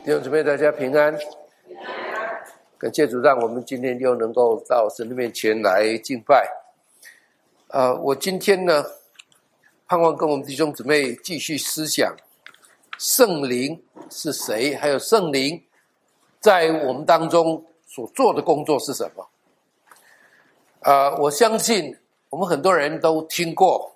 弟兄姊妹，大家平安。感谢主，让我们今天又能够到神的面前来敬拜。我今天呢，盼望跟我们弟兄姊妹继续思想圣灵是谁，还有圣灵在我们当中所做的工作是什么。我相信我们很多人都听过，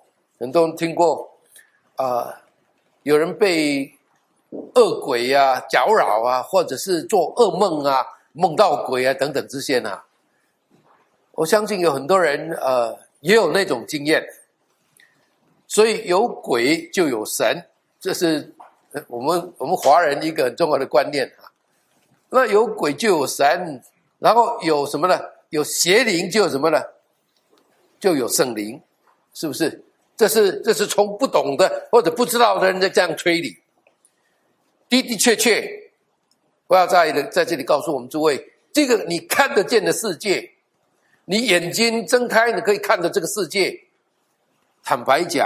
有人被恶鬼啊搅扰啊，或者是做噩梦啊，梦到鬼啊等等这些呢。我相信有很多人也有那种经验。所以有鬼就有神，这是我们华人一个很重要的观念啊。那有鬼就有神，然后有什么呢？有邪灵就有什么呢？就有圣灵，是不是？这是从不懂的或者不知道的人在这样推理。的确，我要在这里告诉我们诸位，这个你看得见的世界，你眼睛睁开你可以看的这个世界，坦白讲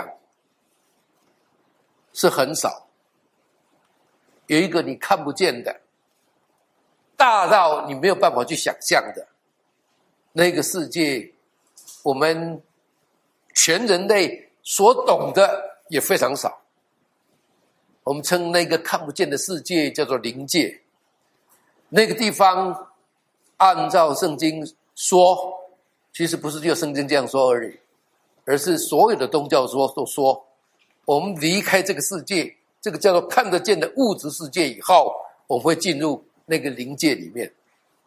是很少。有一个你看不见的，大到你没有办法去想象的那个世界，我们全人类所懂的也非常少。我们称那个看不见的世界叫做灵界。那个地方按照圣经说，其实不是只有圣经这样说而已，而是所有的宗教都说，我们离开这个世界，这个叫做看得见的物质世界以后，我们会进入那个灵界里面。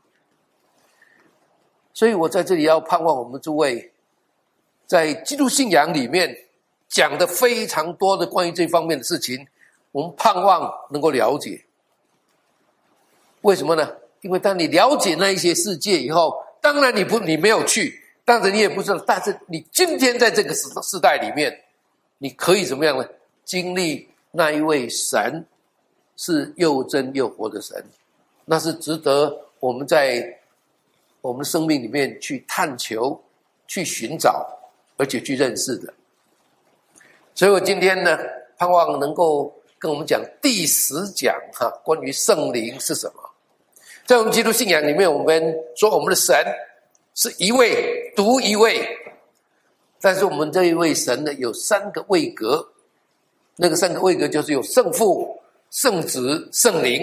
所以我在这里要盼望我们诸位在基督信仰里面讲的非常多的关于这方面的事情，我们盼望能够了解。为什么呢？因为当你了解那一些世界以后，当然你没有去，当然你也不知道，但是你今天在这个世代里面，你可以怎么样呢？经历那一位神是又真又活的神，那是值得我们在我们生命里面去探求、去寻找，而且去认识的。所以我今天呢，盼望能够跟我们讲第10讲关于圣灵是什么。在我们基督信仰里面，我们说我们的神是一位，独一位，但是我们这一位神呢，有3个位格。那个3个位格就是有圣父、圣子、圣灵。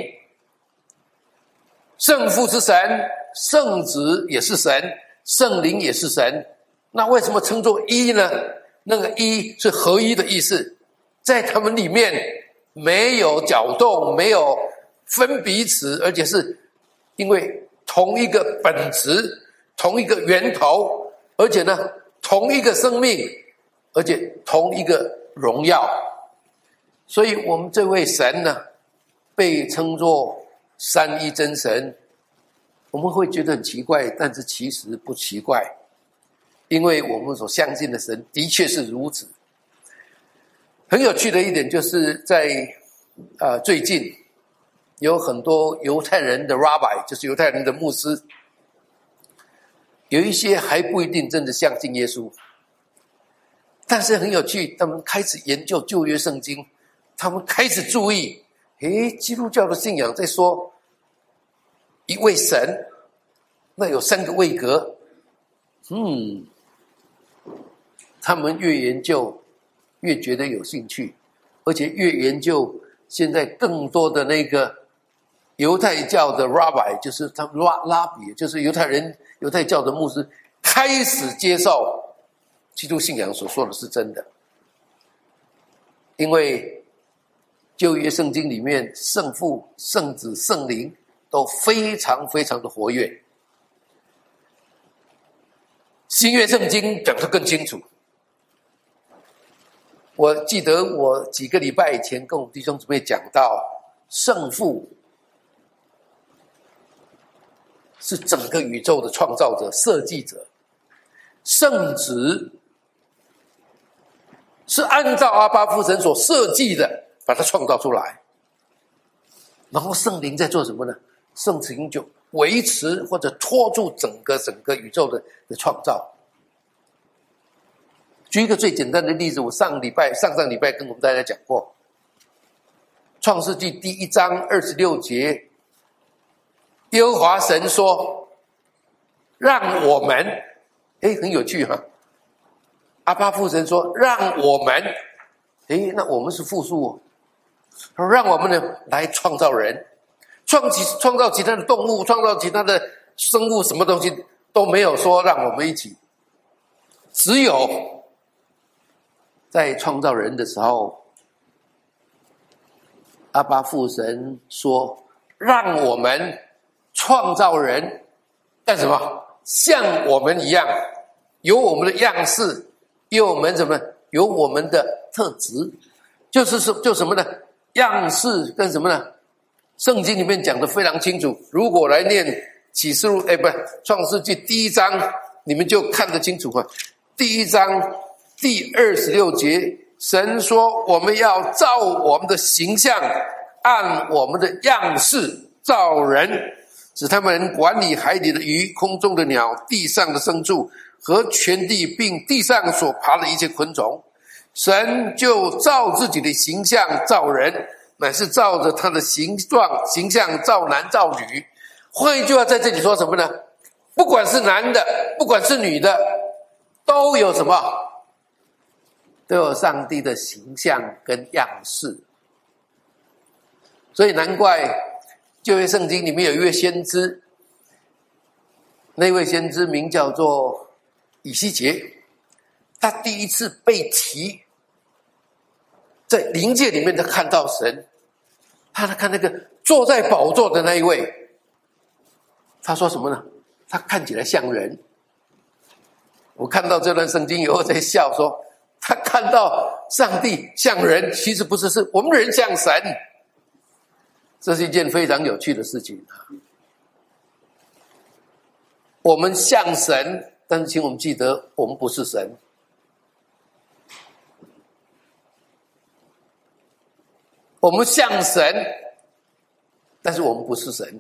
圣父是神，圣子也是神，圣灵也是神。那为什么称作一呢？那个一是合一的意思，在他们里面没有搅动，没有分彼此，而且是因为同一个本质，同一个源头，而且呢同一个生命，而且同一个荣耀。所以我们这位神呢，被称作三一真神。我们会觉得很奇怪，但是其实不奇怪，因为我们所相信的神的确是如此。很有趣的一点就是在最近有很多犹太人的 rabbi， 就是犹太人的牧师，有一些还不一定真的相信耶稣，但是很有趣，他们开始研究旧约圣经，他们开始注意，基督教的信仰在说一位神，那有3个位格。他们越研究越觉得有兴趣，而且越研究，现在更多的那个犹太教的 rabbi， 就是他们拉比，就是犹太教的牧师，开始接受基督信仰所说的是真的。因为旧约圣经里面圣父、圣子、圣灵都非常非常的活跃。新约圣经讲得更清楚。我记得我几个礼拜以前跟我们弟兄姊妹讲到，圣父是整个宇宙的创造者、设计者，圣子是按照阿爸父神所设计的把它创造出来，然后圣灵在做什么呢？圣灵就维持或者拖住整个宇宙的创造。举一个最简单的例子，我上上礼拜跟我们大家讲过，创世纪第1章26节耶和华神说，让我们，很有趣哈。阿爸父神说，让我们，那我们是复数哦。让我们呢来创造人，创造其他的动物，创造其他的生物，什么东西都没有说让我们一起。只有在创造人的时候，阿爸父神说，让我们创造人干什么？像我们一样，有我们的样式，有我们有我们的特质，就什么呢？样式跟什么呢？圣经里面讲得非常清楚。如果来念启示录，创世纪第1章，你们就看得清楚啊。第1章第26节，神说我们要照我们的形象，按我们的样式造人，使他们管理海里的鱼、空中的鸟、地上的牲畜和全地，并地上所爬的一切昆虫。神就照自己的形象造人，乃是照着他的形象造男造女。换一句话，在这里说什么呢？不管是男的，不管是女的，都有什么？都有上帝的形象跟样式。所以难怪旧约圣经里面有一位先知，那位先知名叫做以西结，他第一次被提在灵界里面，他看到神，他看那个坐在宝座的那一位，他说什么呢？他看起来像人。我看到这段圣经以后在笑说，他看到上帝像人，其实不是，是我们人像神。这是一件非常有趣的事情。我们像神，但是请我们记得，我们不是神。我们像神，但是我们不是神。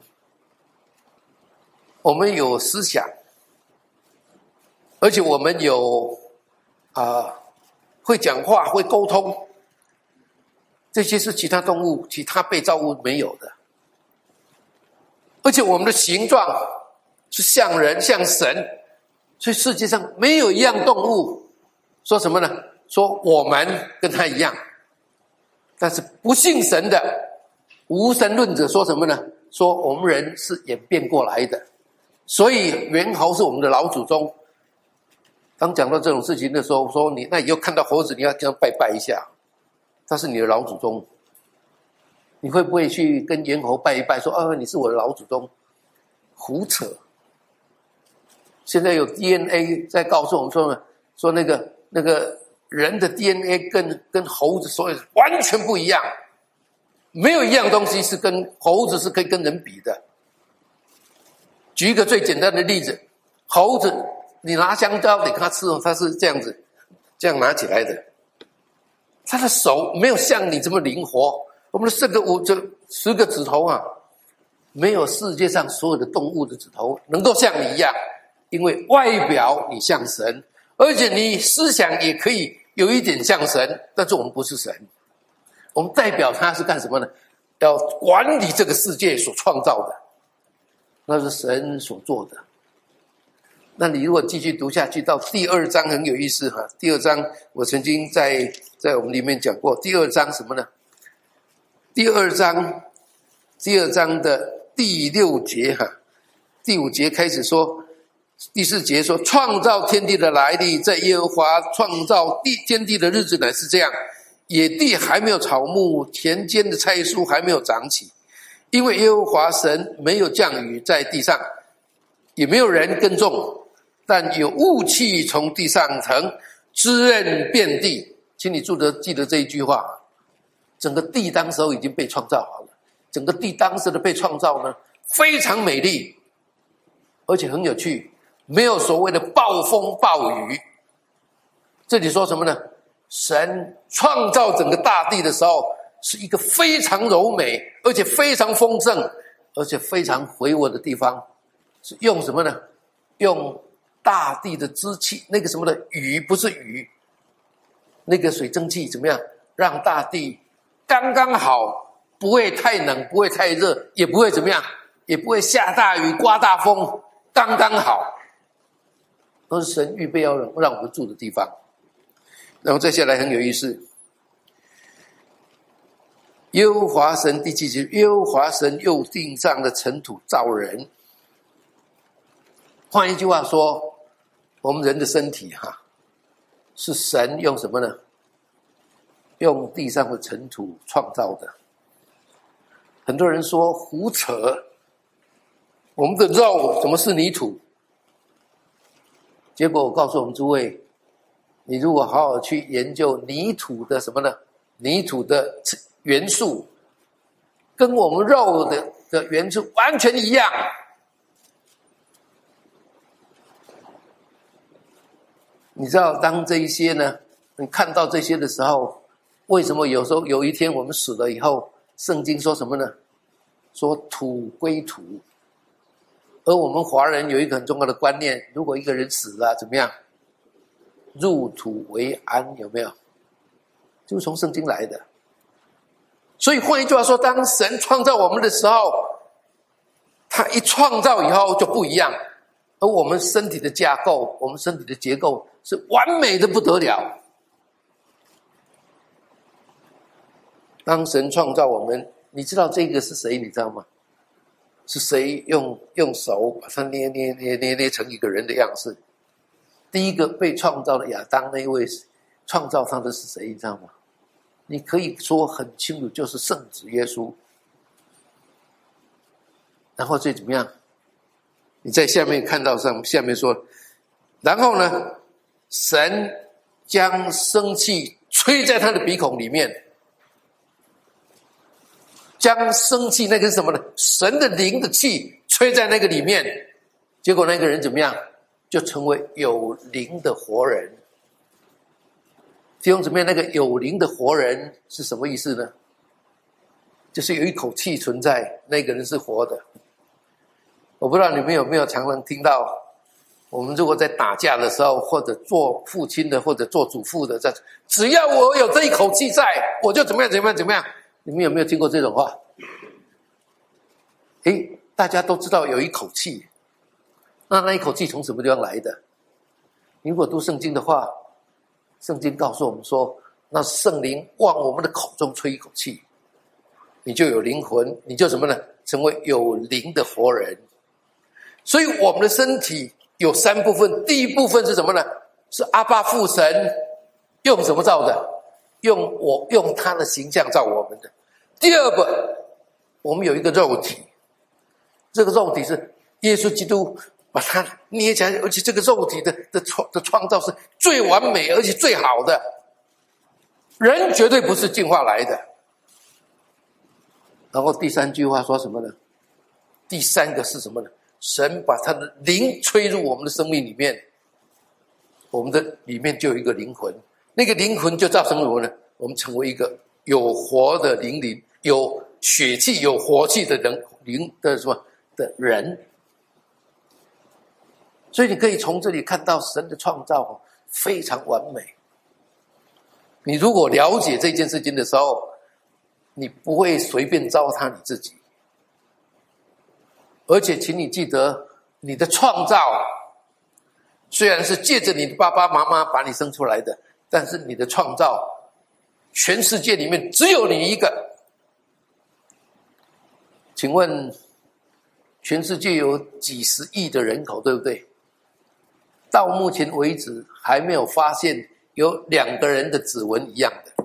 我们有思想，而且我们有会讲话，会沟通，这些是其他动物、其他被造物没有的。而且我们的形状是像人、像神，所以世界上没有一样动物说什么呢？说我们跟他一样。但是不信神的无神论者说什么呢？说我们人是演变过来的，所以猿猴是我们的老祖宗。当讲到这种事情的时候，说你那以后看到猴子，你要这样拜拜一下，他是你的老祖宗。你会不会去跟猿猴拜一拜，说你是我的老祖宗？胡扯！现在有 DNA 在告诉我们说呢，说那个人的 DNA 跟猴子所有完全不一样，没有一样东西是跟猴子是可以跟人比的。举一个最简单的例子，猴子你拿香蕉给它吃，它是这样子，这样拿起来的，它的手没有像你这么灵活。我们的10个指头啊，没有世界上所有的动物的指头能够像你一样，因为外表你像神，而且你思想也可以有一点像神，但是我们不是神。我们代表他是干什么呢？要管理这个世界所创造的，那是神所做的。那你如果继续读下去，到第2章很有意思哈。第2章我曾经在我们里面讲过，第2章什么呢？第二章的第6节哈，第5节开始说，第4节说，创造天地的来历，在耶和华创造天地的日子乃是这样，野地还没有草木，田间的菜蔬还没有长起，因为耶和华神没有降雨在地上，也没有人耕种，但有雾气从地上腾，滋润遍地。请你记得这一句话，整个地当时候已经被创造好了，整个地当时的被创造呢，非常美丽，而且很有趣，没有所谓的暴风暴雨。这里说什么呢？神创造整个大地的时候，是一个非常柔美，而且非常丰盛，而且非常回我的地方，是用什么呢？用大地的之气，那个什么的雨，不是雨，那个水蒸气怎么样，让大地刚刚好，不会太冷，不会太热，也不会怎么样也不会下大雨、刮大风，刚刚好，都是神预备要让我们住的地方。然后接下来很有意思，耶和华神第7节，耶和华神用地上的尘土造人。换一句话说，我们人的身体是神用什么呢？用地上的尘土创造的。很多人说胡扯，我们的肉怎么是泥土？结果我告诉我们诸位，你如果好好去研究泥土的什么呢？泥土的元素跟我们肉的元素完全一样。你知道当这一些呢，你看到这些的时候，为什么有时候有一天我们死了以后，圣经说什么呢？说土归土。而我们华人有一个很重要的观念，如果一个人死了怎么样？入土为安，有没有？就是从圣经来的。所以换一句话说，当神创造我们的时候，他一创造以后就不一样，而我们身体的架构，我们身体的结构是完美的不得了。当神创造我们，你知道这个是谁？你知道吗？是谁用手把它捏成一个人的样式？第一个被创造的亚当那一位创造他的是谁？你知道吗？你可以说很清楚，就是圣子耶稣。然后最怎么样？你在下面看到下面说，然后呢，神将生气吹在他的鼻孔里面，将生气那个是什么呢？神的灵的气吹在那个里面，结果那个人怎么样？就成为有灵的活人。弟兄姊妹，那个有灵的活人是什么意思呢？就是有一口气存在，那个人是活的。我不知道你们有没有常常听到，我们如果在打架的时候，或者做父亲的，或者做祖父的，只要我有这一口气在，我就怎么样怎么样怎么样。你们有没有听过这种话？大家都知道有一口气，那一口气从什么地方来的？你如果读圣经的话，圣经告诉我们说，那圣灵往我们的口中吹一口气，你就有灵魂，你就什么呢？成为有灵的活人。所以我们的身体有3部分，第一部分是什么呢？是阿爸父神用什么造的？用他的形象造我们的。第二个，我们有一个肉体，这个肉体是耶稣基督把它捏起来，而且这个肉体的创造是最完美而且最好的。人绝对不是进化来的。然后第3句话说什么呢？第3个是什么呢？神把他的灵吹入我们的生命里面，我们的里面就有一个灵魂，那个灵魂就造成什么呢？我们成为一个有活的灵，有血气、有活气的灵的什么的人。所以你可以从这里看到神的创造非常完美。你如果了解这件事情的时候，你不会随便糟蹋你自己。而且请你记得，你的创造虽然是借着你的爸爸妈妈把你生出来的，但是你的创造全世界里面只有你一个。请问全世界有几十亿的人口，对不对？到目前为止还没有发现有2个人的指纹一样的，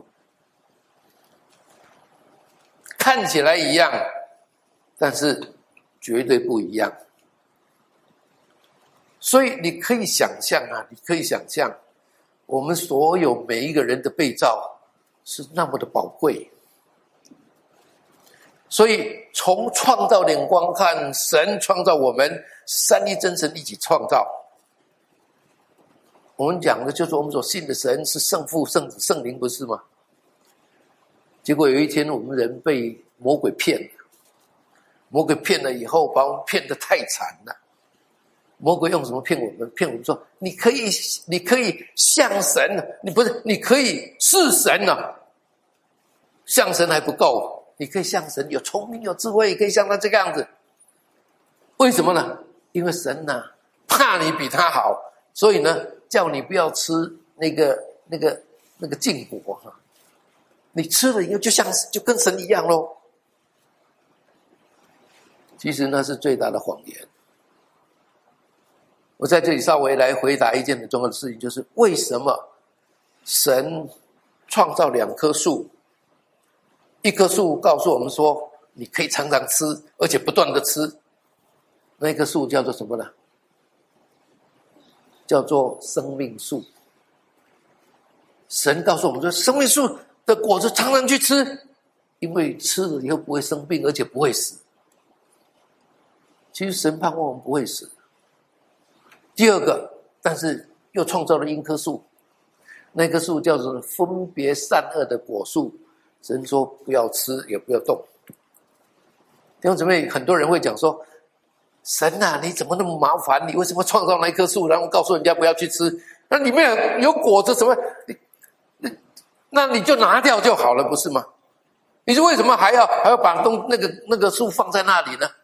看起来一样，但是绝对不一样。所以你可以想象你可以想象，我们所有每一个人的被造是那么的宝贵。所以从创造眼光看，神创造我们，三一真神一起创造。我们讲的就是我们所信的神是圣父、圣子、圣灵，不是吗？结果有一天我们人被魔鬼骗了，魔鬼骗了以后把我们骗得太惨了。魔鬼用什么骗我们？骗我们说你可以像神，你可以是神啊，像神还不够，你可以像神有聪明有智慧，可以像他这个样子。 为什么呢？因为神怕你比他好，所以呢叫你不要吃那个禁果你吃了以后就跟神一样咯。其实那是最大的谎言。我在这里稍微来回答一件很重要的事情，就是为什么神创造2棵树，一棵树告诉我们说你可以常常吃，而且不断的吃，那棵树叫做什么呢？叫做生命树。神告诉我们说，生命树的果子常常去吃，因为吃了以后不会生病，而且不会死。其实神盼望我们不会死。第二个，但是又创造了一棵树，那棵树叫做分别善恶的果树，神说不要吃也不要动。弟兄姊妹，很多人会讲说，神你怎么那么麻烦，你为什么创造那一棵树，然后告诉人家不要去吃，那里面有果子什么，那你就拿掉就好了，不是吗？你为什么还要把那个树放在那里呢？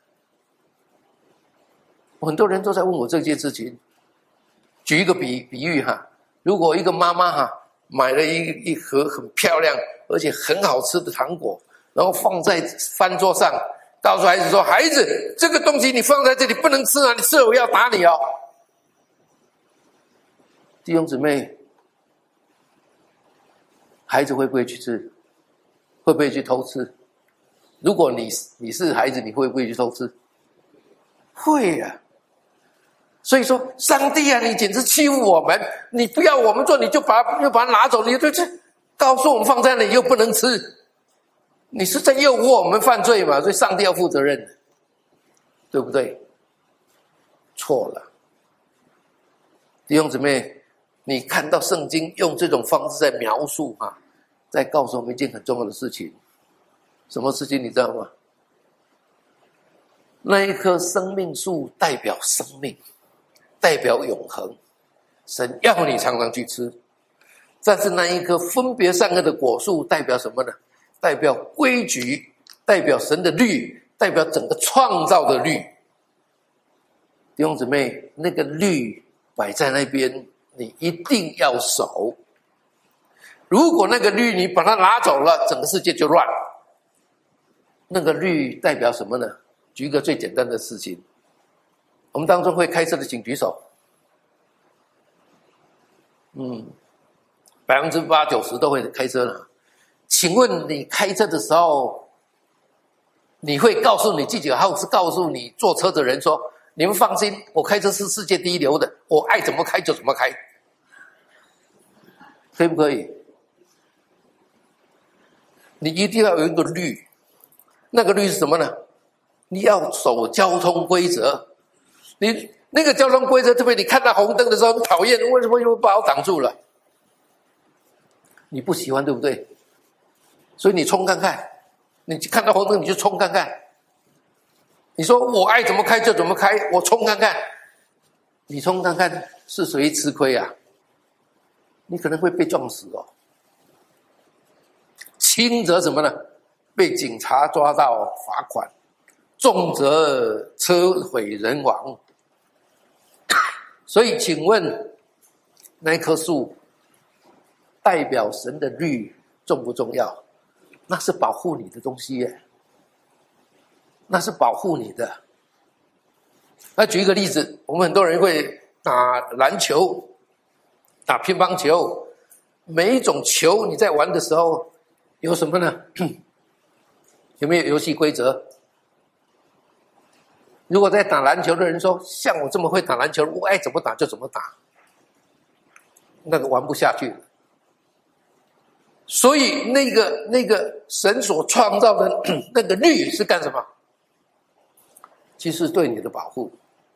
很多人都在问我这件事情。举一个比喻如果一个妈妈买了一盒很漂亮而且很好吃的糖果，然后放在饭桌上，告诉孩子说，孩子，这个东西你放在这里不能吃你吃了我要打你哦。弟兄姊妹，孩子会不会去吃？会不会去偷吃？如果你是孩子，你会不会去偷吃？会啊。所以说，上帝你简直欺负我们，你不要我们做，你就把它拿走，你就告诉我们放在那里又不能吃，你是在诱惑我们犯罪嘛？所以上帝要负责任，对不对？错了。弟兄姊妹，你看到圣经用这种方式在描述在告诉我们一件很重要的事情。什么事情你知道吗？那一棵生命树代表生命，代表永恒，神要你常常去吃。但是那一棵分别善恶的果树代表什么呢？代表规矩，代表神的律，代表整个创造的律。弟兄姊妹，那个律摆在那边，你一定要守。如果那个律你把它拿走了，整个世界就乱。那个律代表什么呢？举一个最简单的事情，我们当中会开车的请举手。80%-90%都会开车了。请问你开车的时候，你会告诉你自己，还是告诉你坐车的人说，你们放心，我开车是世界第一流的，我爱怎么开就怎么开，可以不可以？你一定要有一个律，那个律是什么呢？你要守交通规则。你那个交通规则，特别你看到红灯的时候，你讨厌，为什么又把我挡住了？你不喜欢，对不对？所以你冲看看，你看到红灯你就冲看看。你说我爱怎么开就怎么开，我冲看看。你冲看看是谁吃亏啊？你可能会被撞死哦。轻则什么呢？被警察抓到罚款，重则车毁人亡。所以请问那棵树代表神的律重不重要？那是保护你的东西耶，那是保护你的。那举一个例子，我们很多人会打篮球，打乒乓球，每一种球你在玩的时候有什么呢？有没有游戏规则？如果在打篮球的人说，像我这么会打篮球，我爱怎么打就怎么打，那个玩不下去了。所以那个神所创造的那个律是干什么？其实对你的保护。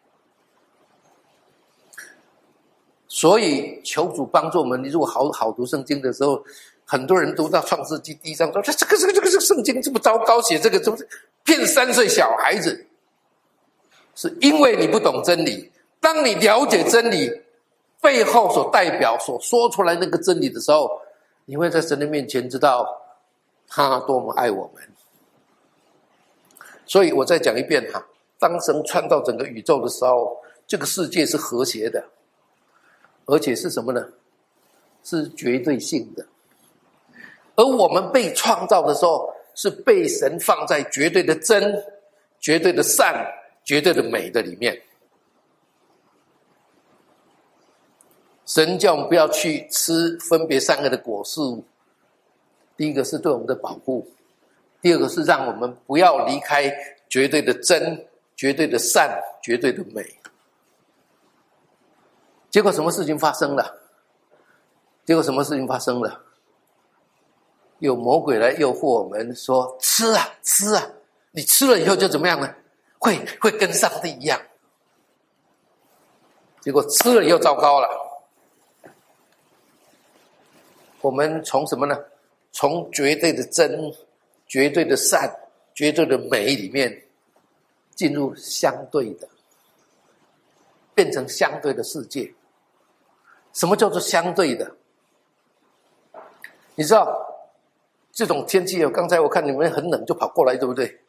所以求主帮助我们，你如果好读圣经的时候，很多人读到创世纪第1章说，这个圣经这么糟糕，写这个怎么骗3岁小孩子？是因为你不懂真理。当你了解真理背后所代表所说出来那个真理的时候，你会在神的面前知道他多么爱我们。所以我再讲一遍当神创造整个宇宙的时候，这个世界是和谐的，而且是什么呢？是绝对性的。而我们被创造的时候，是被神放在绝对的真、绝对的善、绝对的美的里面。神叫我们不要去吃分别善恶的果树，第一个是对我们的保护，第二个是让我们不要离开绝对的真、绝对的善、绝对的美。结果什么事情发生了？有魔鬼来诱惑我们说，吃啊，你吃了以后就怎么样呢？会跟上帝一样。结果吃了以后糟糕了。我们从什么呢？从绝对的真、绝对的善、绝对的美里面进入相对的，变成相对的世界。什么叫做相对的？你知道这种天气，刚才我看你们很冷就跑过来，对不对？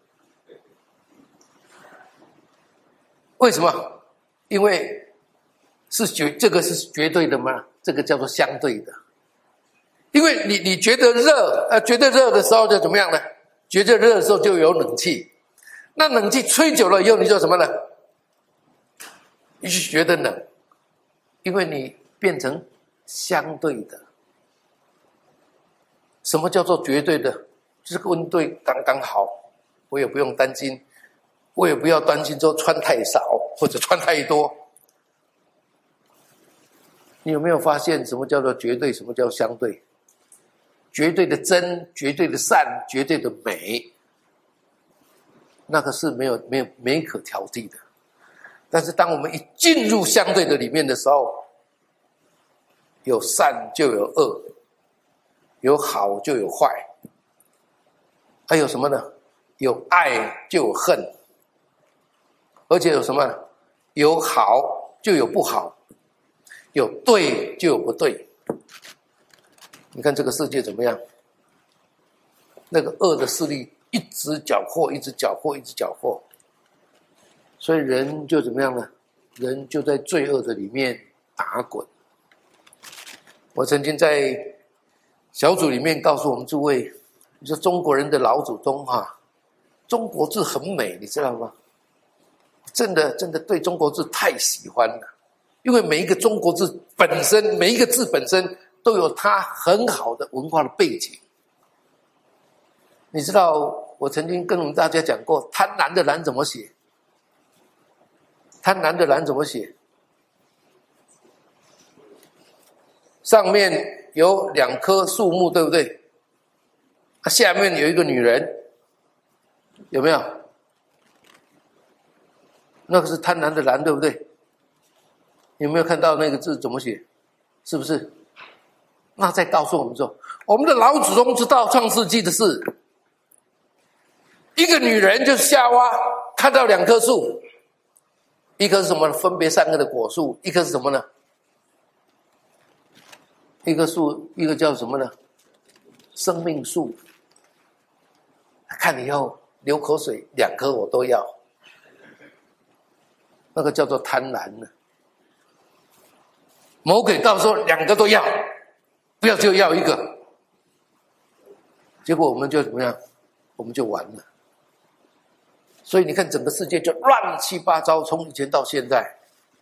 为什么？因为这个是绝对的吗？这个叫做相对的。因为你觉得热，觉得热的时候就怎么样呢？觉得热的时候就有冷气，那冷气吹久了以后，你就什么呢？你就觉得冷，因为你变成相对的。什么叫做绝对的？就是温度刚刚好，我也不用担心，我也不要担心说穿太少或者穿太多。你有没有发现什么叫做绝对，什么叫相对？绝对的真，绝对的善，绝对的美，那个是没可调剂的。但是当我们一进入相对的里面的时候，有善就有恶，有好就有坏，还有什么呢？有爱就有恨，而且有什么？有好就有不好，有对就有不对。你看这个世界怎么样？那个恶的势力一直搅和，所以人就怎么样呢？人就在罪恶的里面打滚。我曾经在小组里面告诉我们诸位，你说中国人的老祖宗中国字很美，你知道吗？真的对中国字太喜欢了，因为每一个中国字本身，每一个字本身都有它很好的文化的背景。你知道我曾经跟我们大家讲过，贪婪的婪怎么写？贪婪的婪怎么写？上面有2棵树木，对不对？下面有一个女人，有没有？那个是贪婪的婪，对不对？有没有看到那个字怎么写？是不是？那再告诉我们说，我们的老祖宗知道创世纪的事。一个女人就是夏娃，看到2棵树，一棵是什么呢？分别善恶的果树，一棵是什么呢？一棵树，一个叫什么呢？生命树。看了以后流口水，2棵我都要。那个叫做贪婪呢。魔鬼告诉说2个都要，不要就要1个。结果我们就怎么样？我们就完了。所以你看整个世界就乱七八糟，从以前到现在。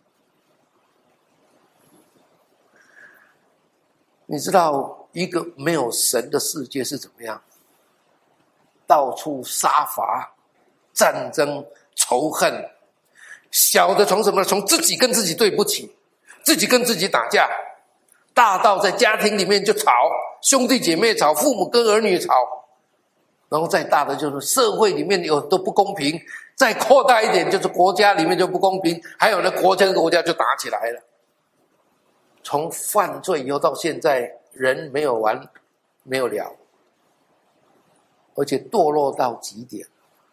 你知道一个没有神的世界是怎么样？到处杀伐、战争、仇恨，小的从什么？从自己跟自己对不起，自己跟自己打架，大到在家庭里面就吵，兄弟姐妹吵，父母跟儿女吵，然后再大的就是社会里面有都不公平，再扩大一点就是国家里面就不公平，还有呢国家跟国家就打起来了。从犯罪以后到现在，人没有完没有了，而且堕落到极点。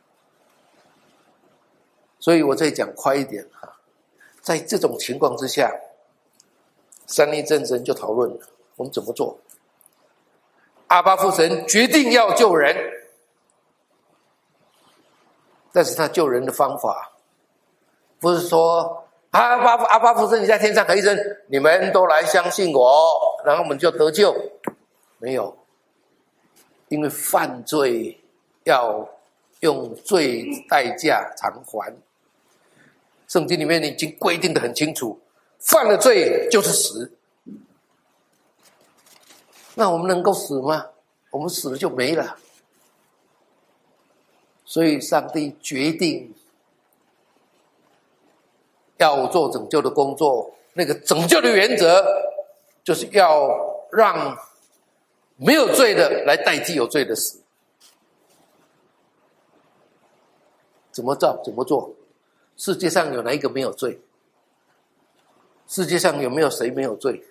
所以我再讲快一点在这种情况之下，三一真神就讨论了我们怎么做。阿爸父神决定要救人，但是他救人的方法不是说阿爸父神你在天上可以生，你们都来相信我，然后我们就得救。没有，因为犯罪要用罪代价偿还。圣经里面已经规定得很清楚，犯了罪就是死。那我们能够死吗？我们死了就没了。所以上帝决定要做拯救的工作，那个拯救的原则就是要让没有罪的来代替有罪的死。怎么做？世界上有哪一个没有罪？世界上有没有谁没有罪？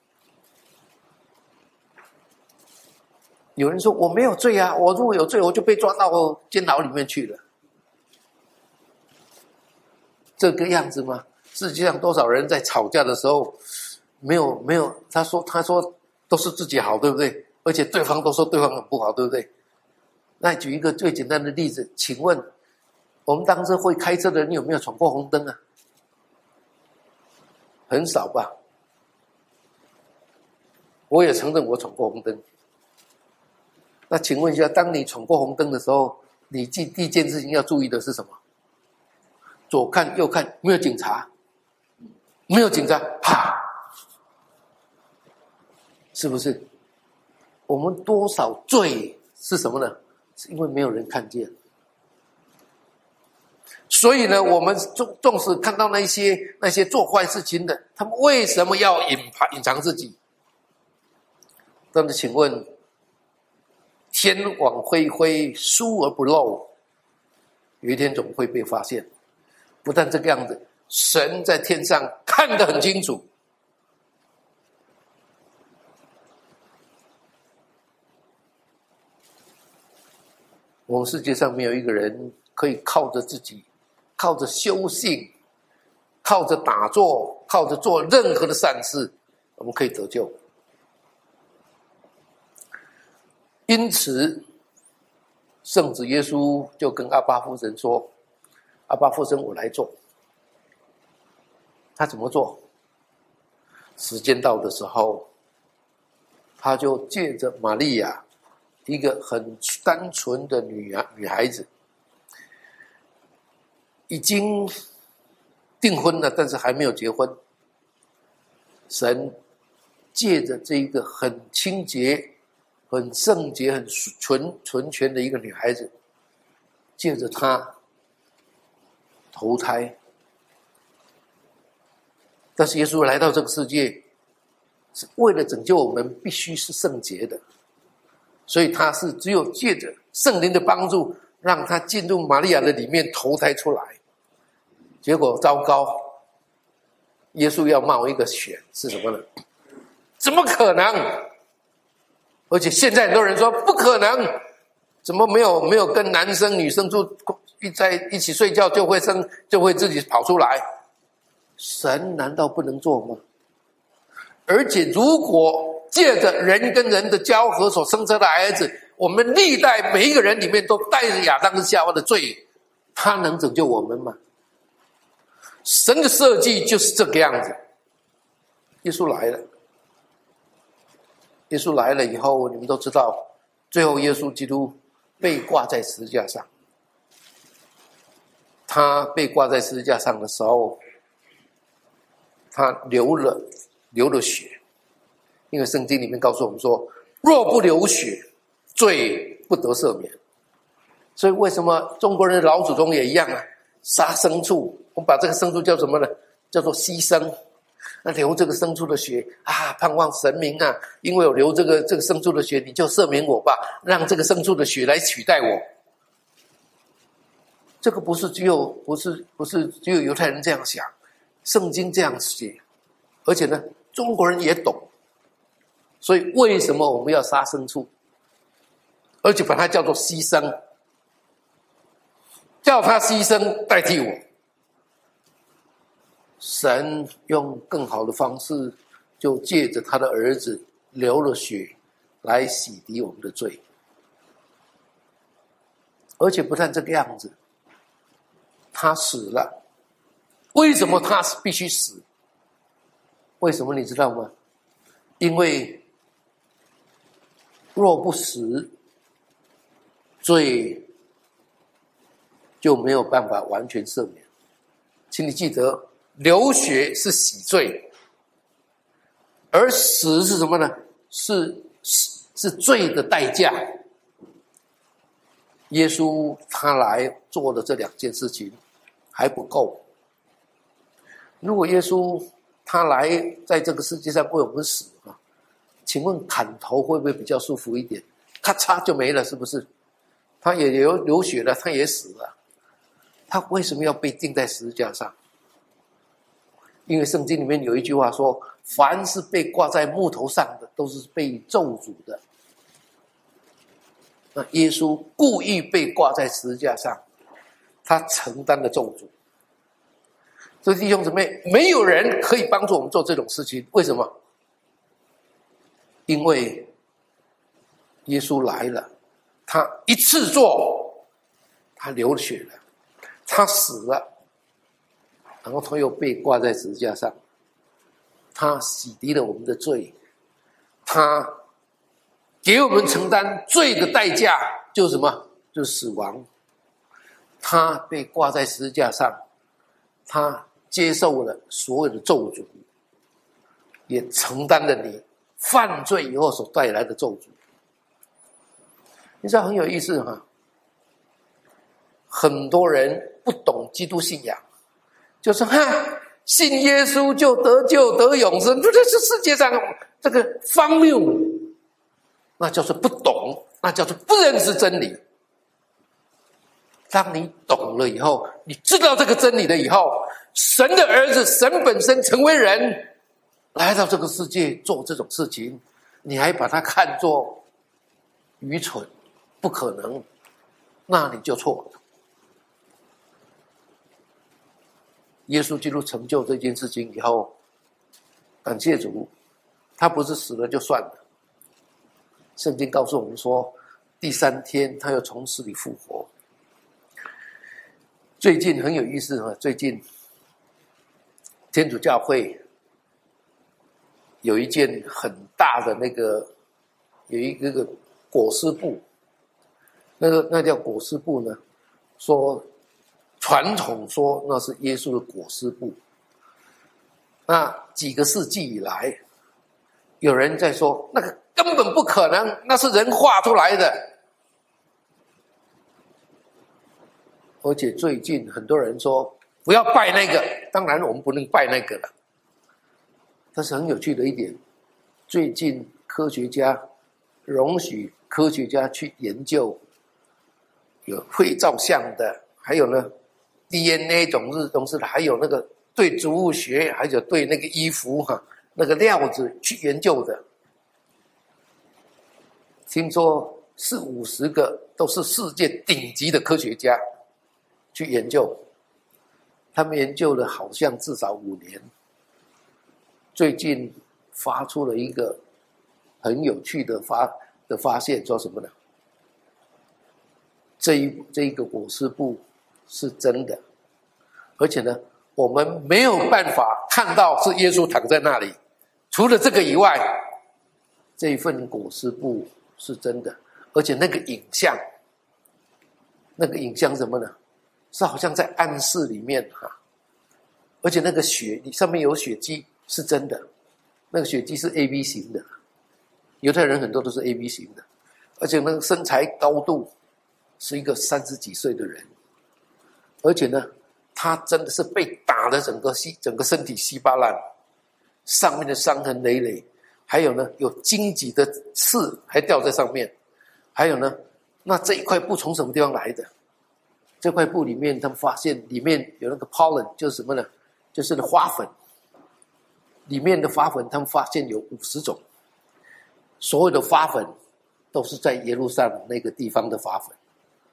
有人说我没有罪啊，我如果有罪我就被抓到监牢里面去了。这个样子吗？世界上多少人在吵架的时候没有他说都是自己好，对不对？而且对方都说对方很不好，对不对？那举一个最简单的例子，请问我们当时会开车的人有没有闯过红灯啊？很少吧。我也承认我闯过红灯。那请问一下，当你闯过红灯的时候，你第一件事情要注意的是什么？左看右看，没有警察，没有警察，啪，是不是？我们多少罪是什么呢？是因为没有人看见。所以呢，我们纵使看到那些做坏事情的，他们为什么要隐藏自己？但是请问，天网恢恢，疏而不漏，有一天总会被发现。不但这个样子，神在天上看得很清楚。我们世界上没有一个人可以靠着自己，靠着修行，靠着打坐，靠着做任何的善事，我们可以得救。因此圣子耶稣就跟阿爸父神说，阿爸父神，我来做。他怎么做？时间到的时候，他就借着玛利亚，一个很单纯的女孩子，已经订婚了，但是还没有结婚。神借着这一个很清洁、很圣洁、很纯全的一个女孩子，借着她投胎。但是耶稣来到这个世界，是为了拯救我们，必须是圣洁的，所以他是只有借着圣灵的帮助，让他进入玛利亚的里面投胎出来。结果糟糕，耶稣要冒一个险，是什么呢？怎么可能？而且现在很多人说不可能，怎么没有跟男生女生在一起睡觉就会自己跑出来？神难道不能做吗？而且如果借着人跟人的交合所生出的孩子，我们历代每一个人里面都带着亚当跟夏娃的罪，他能拯救我们吗？神的设计就是这个样子。耶稣来了，耶稣来了以后，你们都知道，最后耶稣基督被挂在十字架上。他被挂在十字架上的时候，他流了血，因为圣经里面告诉我们说，若不流血，罪不得赦免。所以为什么中国人的老祖宗也一样啊？杀牲畜，我们把这个牲畜叫什么呢？叫做牺牲。那流这个牲畜的血啊，盼望神明啊，因为我流这个牲畜的血，你就赦免我吧，让这个牲畜的血来取代我。这个不是只有犹太人这样想，圣经这样写，而且呢，中国人也懂。所以为什么我们要杀牲畜，而且把它叫做牺牲，叫他牺牲代替我？神用更好的方式，就借着他的儿子流了血来洗涤我们的罪。而且不但这个样子，他死了， 为什么他必须死？为什么你知道吗？因为若不死，罪就没有办法完全赦免。请你记得，流血是洗罪，而死是什么呢？是罪的代价。耶稣他来做的这2件事情还不够。如果耶稣他来在这个世界上为我们死啊，请问砍头会不会比较舒服一点？咔嚓就没了，是不是？他也流血了，他也死了。他为什么要被钉在十字架上？因为圣经里面有一句话说，凡是被挂在木头上的都是被咒诅的。那耶稣故意被挂在十字架上，他承担了咒诅。所以弟兄姊妹，没有人可以帮助我们做这种事情。为什么？因为耶稣来了，他一次做，他流血了，他死了，然后他又被挂在十字架上，他洗涤了我们的罪，他给我们承担罪的代价，就是什么？就是死亡。他被挂在十字架上，他接受了所有的咒诅，也承担了你犯罪以后所带来的咒诅。你知道很有意思哈，很多人不懂基督信仰，就说信耶稣就得救得永生，这是世界上这个荒谬，那叫做不懂，那叫做不认识真理。当你懂了以后，你知道这个真理了以后，神的儿子，神本身成为人，来到这个世界做这种事情，你还把它看作愚蠢，不可能，那你就错了。耶稣基督成就这件事情以后，感谢主，他不是死了就算了。圣经告诉我们说，第3天他又从死里复活。最近很有意思啊，最近天主教会有一件很大的有一个裹尸布，那叫裹尸布呢，说传统说那是耶稣的裹尸布。那几个世纪以来，有人在说那个根本不可能，那是人画出来的。而且最近很多人说不要拜那个，当然我们不能拜那个了。但是很有趣的一点，最近科学家容许科学家去研究有会照相的，还有呢 DNA 种子的，还有那个对植物学，还有对那个衣服那个料子去研究的。听说40-50个都是世界顶级的科学家去研究，他们研究了好像至少5年。最近发出了一个很有趣的发现，说什么呢？这一个裹尸布是真的，而且呢，我们没有办法看到是耶稣躺在那里。除了这个以外，这一份裹尸布是真的，而且那个影像什么呢？是好像在暗室里面而且那个血上面有血迹是真的，那个血迹是 AB 型的，犹太人很多都是 AB 型的，而且那个身材高度是一个30几岁的人，而且呢，他真的是被打的整个身体稀巴烂，上面的伤痕累累，还有呢有荆棘的刺还掉在上面，还有呢，那这一块布从什么地方来的？这块布里面他们发现里面有那个 pollen， 就是什么呢？就是花粉，里面的花粉他们发现有50种，所有的花粉都是在耶路撒冷那个地方的花粉。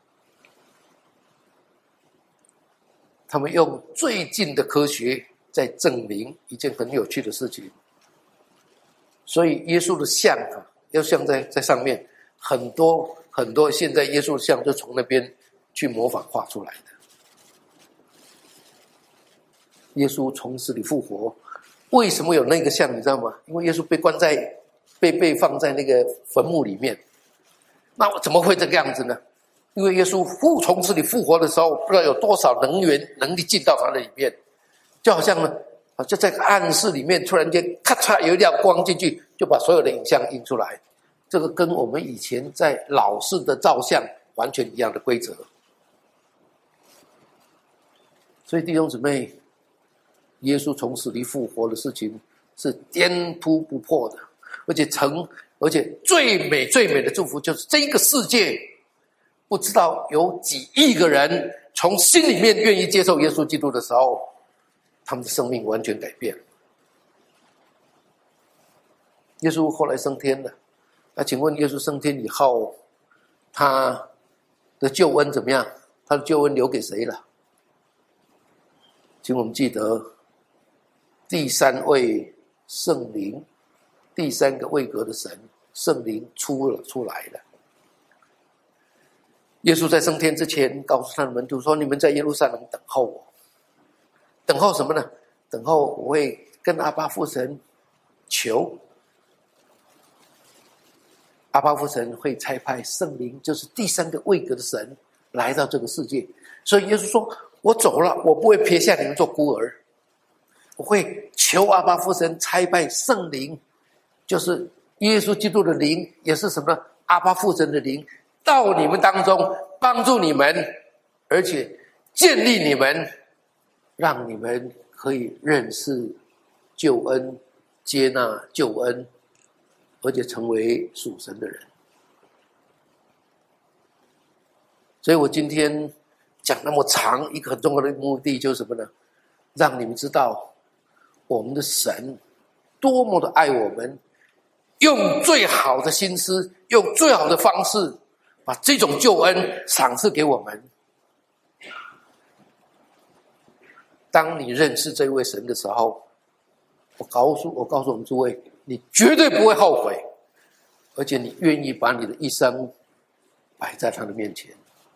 他们用最近的科学在证明一件很有趣的事情。所以耶稣的像要像在上面，很多现在耶稣的像就从那边去模仿画出来的。 耶稣从死里复活。为什么有那个像你知道吗？因为耶稣被放在那个坟墓里面。那怎么会这个样子呢？因为耶稣从死里复活的时候，不知道有多少能力进到他的里面，就好像呢，就在暗室里面突然间咔嚓有一道光进去，就把所有的影像印出来。这个跟我们以前在老式的照相完全一样的规则。所以弟兄姊妹，耶稣从死里复活的事情是颠扑不破的，而且最美的祝福就是这个世界不知道有几亿个人从心里面愿意接受耶稣基督的时候，他们的生命完全改变。耶稣后来升天了，那请问耶稣升天以后，他的救恩怎么样？他的救恩留给谁了？请我们记得第三位圣灵，第三个位格的神圣灵出来了。耶稣在升天之前告诉他的门徒说，你们在耶路撒冷等候我。等候什么呢？等候我会跟阿爸父神求，阿爸父神会差派圣灵，就是第三个位格的神来到这个世界。所以耶稣说，我走了，我不会撇下你们做孤儿，我会求阿爸父神差派圣灵，就是耶稣基督的灵，也是什么？阿爸父神的灵，到你们当中帮助你们，而且建立你们，让你们可以认识救恩，接纳救恩，而且成为属神的人。所以我今天讲那么长，一个很重要的目的就是什么呢？让你们知道我们的神多么的爱我们，用最好的心思，用最好的方式把这种救恩赏赐给我们。当你认识这位神的时候，我告诉我们诸位，你绝对不会后悔，而且你愿意把你的一生摆在他的面前。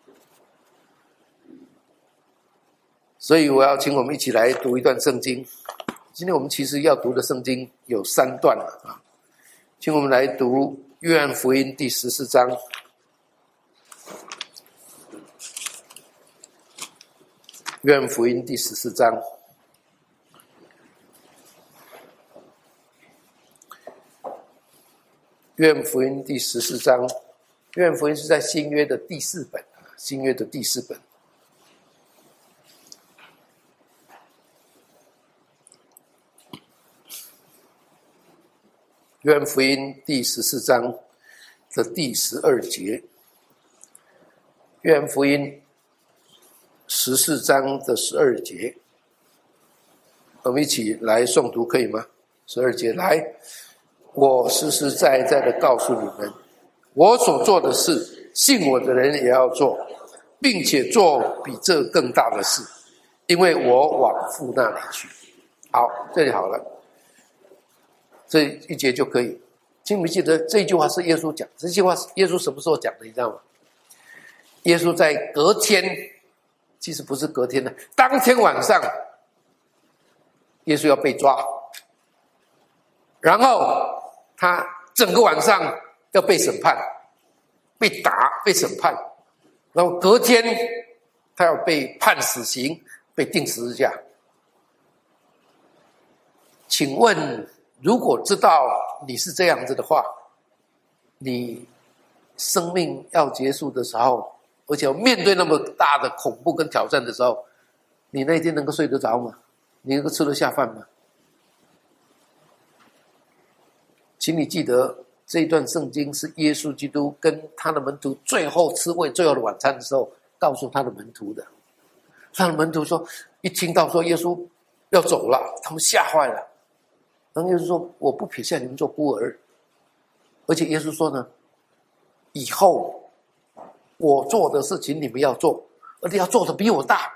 所以我要请我们一起来读一段圣经。今天我们其实要读的圣经有3段啊，请我们来读约翰福音第14章。约翰福音第14章，约翰福音第14章，约翰福音是在新约的第4本，新约的第4本。约翰福音第14章的第12节，约翰福音14章的12节，我们一起来诵读可以吗？12节来，我实实在在的告诉你们，我所做的事，信我的人也要做，并且做比这更大的事，因为我往父那里去。好，这里好了，这一节就可以。记不记得这句话是耶稣讲？这句话是耶稣什么时候讲的？你知道吗？耶稣在隔天，其实不是隔天的，当天晚上，耶稣要被抓，然后他整个晚上要被审判，被打，被审判，然后隔天他要被判死刑，被钉十字架。请问，如果知道你是这样子的话，你生命要结束的时候，而且要面对那么大的恐怖跟挑战的时候，你那一天能够睡得着吗？你能够吃得下饭吗？请你记得，这一段圣经是耶稣基督跟他的门徒最后吃最后的晚餐的时候告诉他的门徒的。他的门徒说，一听到说耶稣要走了，他们吓坏了。然后耶稣说，我不撇下你们做孤儿。而且耶稣说呢，以后我做的事情你们要做，而且要做的比我大。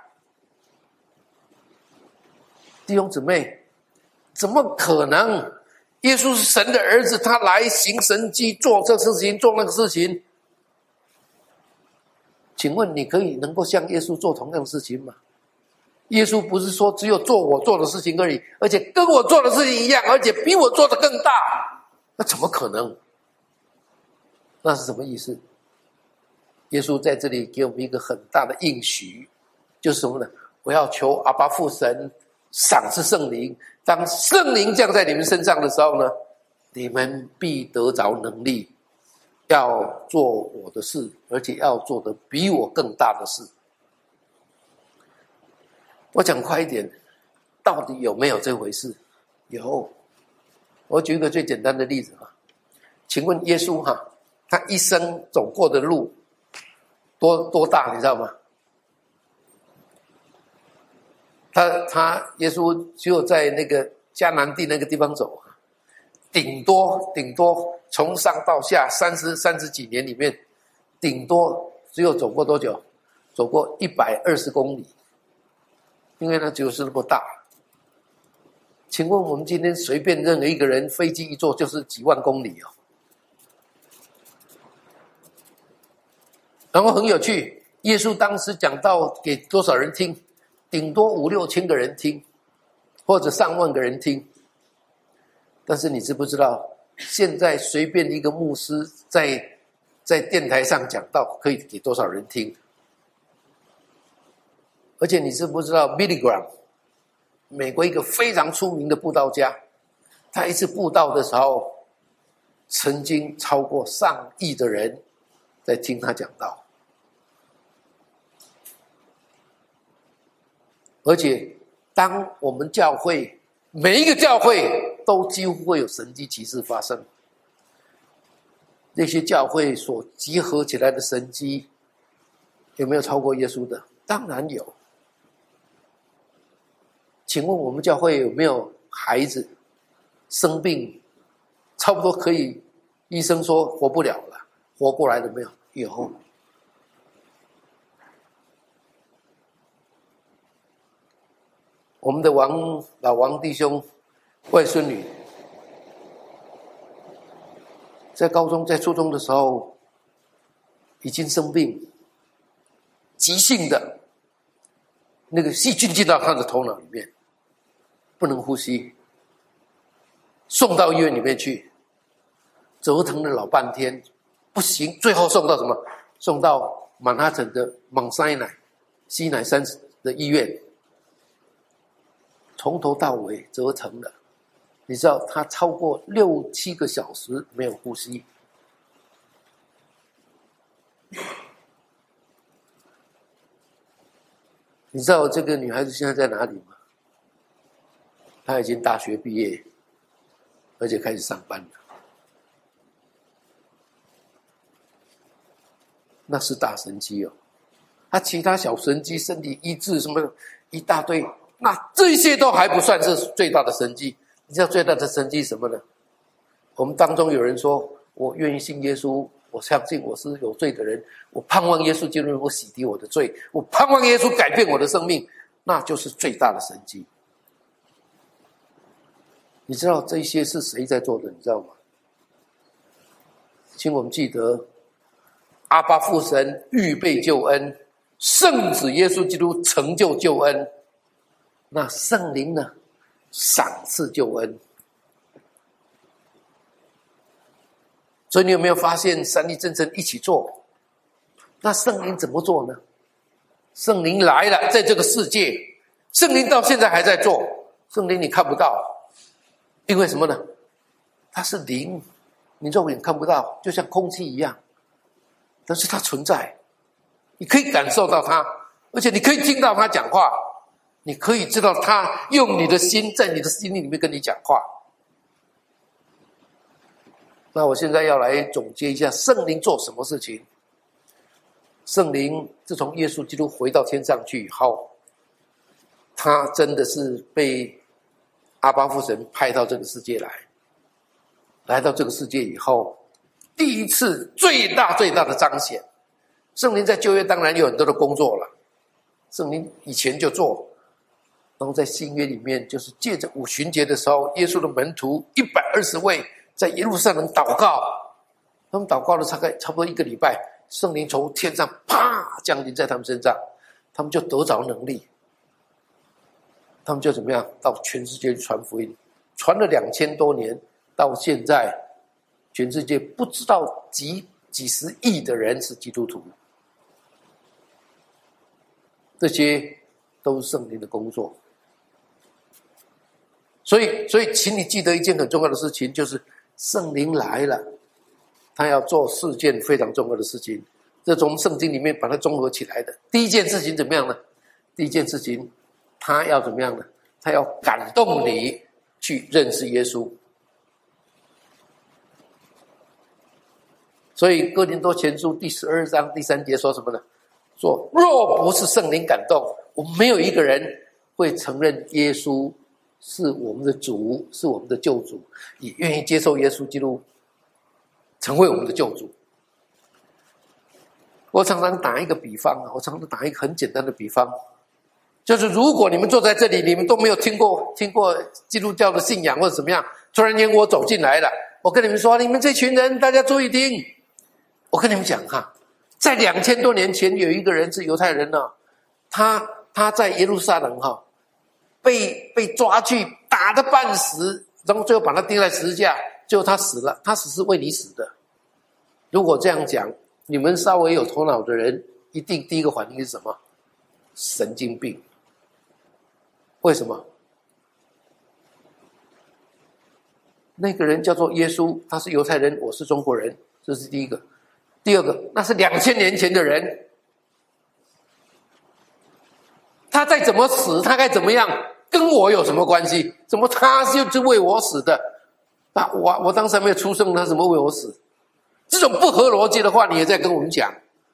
弟兄姊妹，怎么可能？耶稣是神的儿子，他来行神迹，做这事情，做那个事情。请问你可以能够像耶稣做同样的事情吗？ 耶稣不是说只有做我做的事情而已，而且跟我做的事情一样，而且比我做的更大，那怎么可能？那是什么意思？耶稣在这里给我们一个很大的应许，就是什么呢？我要求阿爸父神赏赐圣灵，当圣灵降在你们身上的时候呢，你们必得着能力，要做我的事，而且要做的比我更大的事。我讲快一点，到底有没有这回事？有。我举一个最简单的例子哈，请问耶稣哈，他一生走过的路多大，你知道吗？耶稣只有在那个迦南地那个地方走，顶多从上到下30几年里面，顶多只有走过多久？走过120公里，因为它就是那么大。请问我们今天随便任何一个人飞机一坐就是几万公里哦。然后很有趣，耶稣当时讲道给多少人听？顶多5、6千个人听，或者上万个人听。但是你知不知道，现在随便一个牧师在电台上讲道，可以给多少人听？而且你知不知道 Billy Graham， 美国一个非常出名的布道家，他一次布道的时候，曾经超过上亿的人在听他讲道。而且当我们教会，每一个教会都几乎会有神迹奇事发生，那些教会所集合起来的神迹，有没有超过耶稣的？当然有。请问我们教会有没有孩子生病，差不多可以医生说活不了了，活过来的没有？有。我们的老王弟兄外孙女在高中在初中的时候已经生病，急性的那个细菌进到他的头脑里面，不能呼吸，送到医院里面去，折腾了老半天，不行，最后送到什么？送到曼哈顿的蒙西乃山的医院，从头到尾折腾了。你知道他超过6、7个小时没有呼吸。你知道这个女孩子现在在哪里吗？她已经大学毕业，而且开始上班了。那是大神迹哦。她其他小神迹，身体医治什么一大堆，那这些都还不算是最大的神迹。你知道最大的神迹是什么呢？我们当中有人说，我愿意信耶稣，我相信我是有罪的人，我盼望耶稣就能够洗涤我的罪，我盼望耶稣改变我的生命，那就是最大的神迹。你知道这些是谁在做的？你知道吗？请我们记得，阿爸父神预备救恩，圣子耶稣基督成就救恩，那圣灵呢，赏赐救恩。所以你有没有发现三一真神一起做？那圣灵怎么做呢？圣灵来了，在这个世界，圣灵到现在还在做。圣灵你看不到，因为什么呢？它是灵，你肉眼看不到，就像空气一样，但是它存在，你可以感受到它，而且你可以听到它讲话，你可以知道它用你的心在你的心里面跟你讲话。那我现在要来总结一下圣灵做什么事情。圣灵自从耶稣基督回到天上去以后，他真的是被阿爸父神派到这个世界来到这个世界以后，第一次最大的彰显。圣灵在旧约当然有很多的工作了，圣灵以前就做，然后在新约里面就是借着五旬节的时候，耶稣的门徒120位在耶路撒冷祷告，他们祷告了差不多1个礼拜，圣灵从天上啪降临在他们身上，他们就得着能力。 他们就怎么样到全世界去传福音，传了2000多年，到现在全世界不知道几十亿的人是基督徒，这些都是圣灵的工作。所以请你记得一件很重要的事情，就是圣灵来了，他要做4件非常重要的事情，这从圣经里面把它综合起来的。第一件事情怎么样呢？第一件事情他要怎么样呢？他要感动你去认识耶稣。所以哥林多前书第12章第3节说什么呢？说若不是圣灵感动，我们没有一个人会承认耶稣是我们的主，是我们的救主，也愿意接受耶稣基督成为我们的救主。我常常打一个比方，我常常打一个很简单的比方，就是如果你们坐在这里，你们都没有听过基督教的信仰或者怎么样，突然间我走进来了，我跟你们说，你们这群人大家注意听，我跟你们讲哈，在2000多年前有一个人是犹太人呢，他在耶路撒冷哈被抓去打得半死，然后最后把他钉在十字架，最后他死了，他死是为你死的。如果这样讲，你们稍微有头脑的人一定第一个反应是什么？神经病。为什么？那个人叫做耶稣，他是犹太人，我是中国人，这是第一个。第二个，那是2000年前的人，他再怎么死，他该怎么样，跟我有什么关系？怎么他就是为我死的？那我当时还没有出生，他怎么为我死？这种不合逻辑的话，你也在跟我们讲。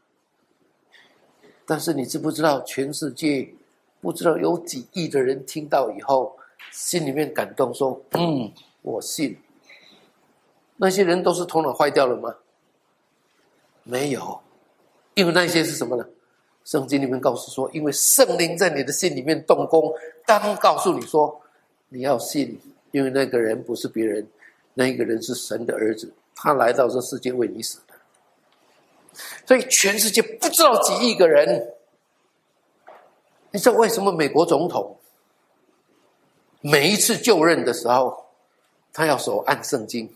但是你知不知道，全世界不知道有几亿的人听到以后，心里面感动说：“我信。”那些人都是头脑坏掉了吗？没有，因为那些是什么呢？圣经里面告诉说，因为圣灵在你的心里面动工，刚告诉你说，你要信，因为那个人不是别人，那个人是神的儿子，他来到这世界为你死的。所以全世界不知道几亿个人，你知道为什么美国总统每一次就任的时候，他要手按圣经？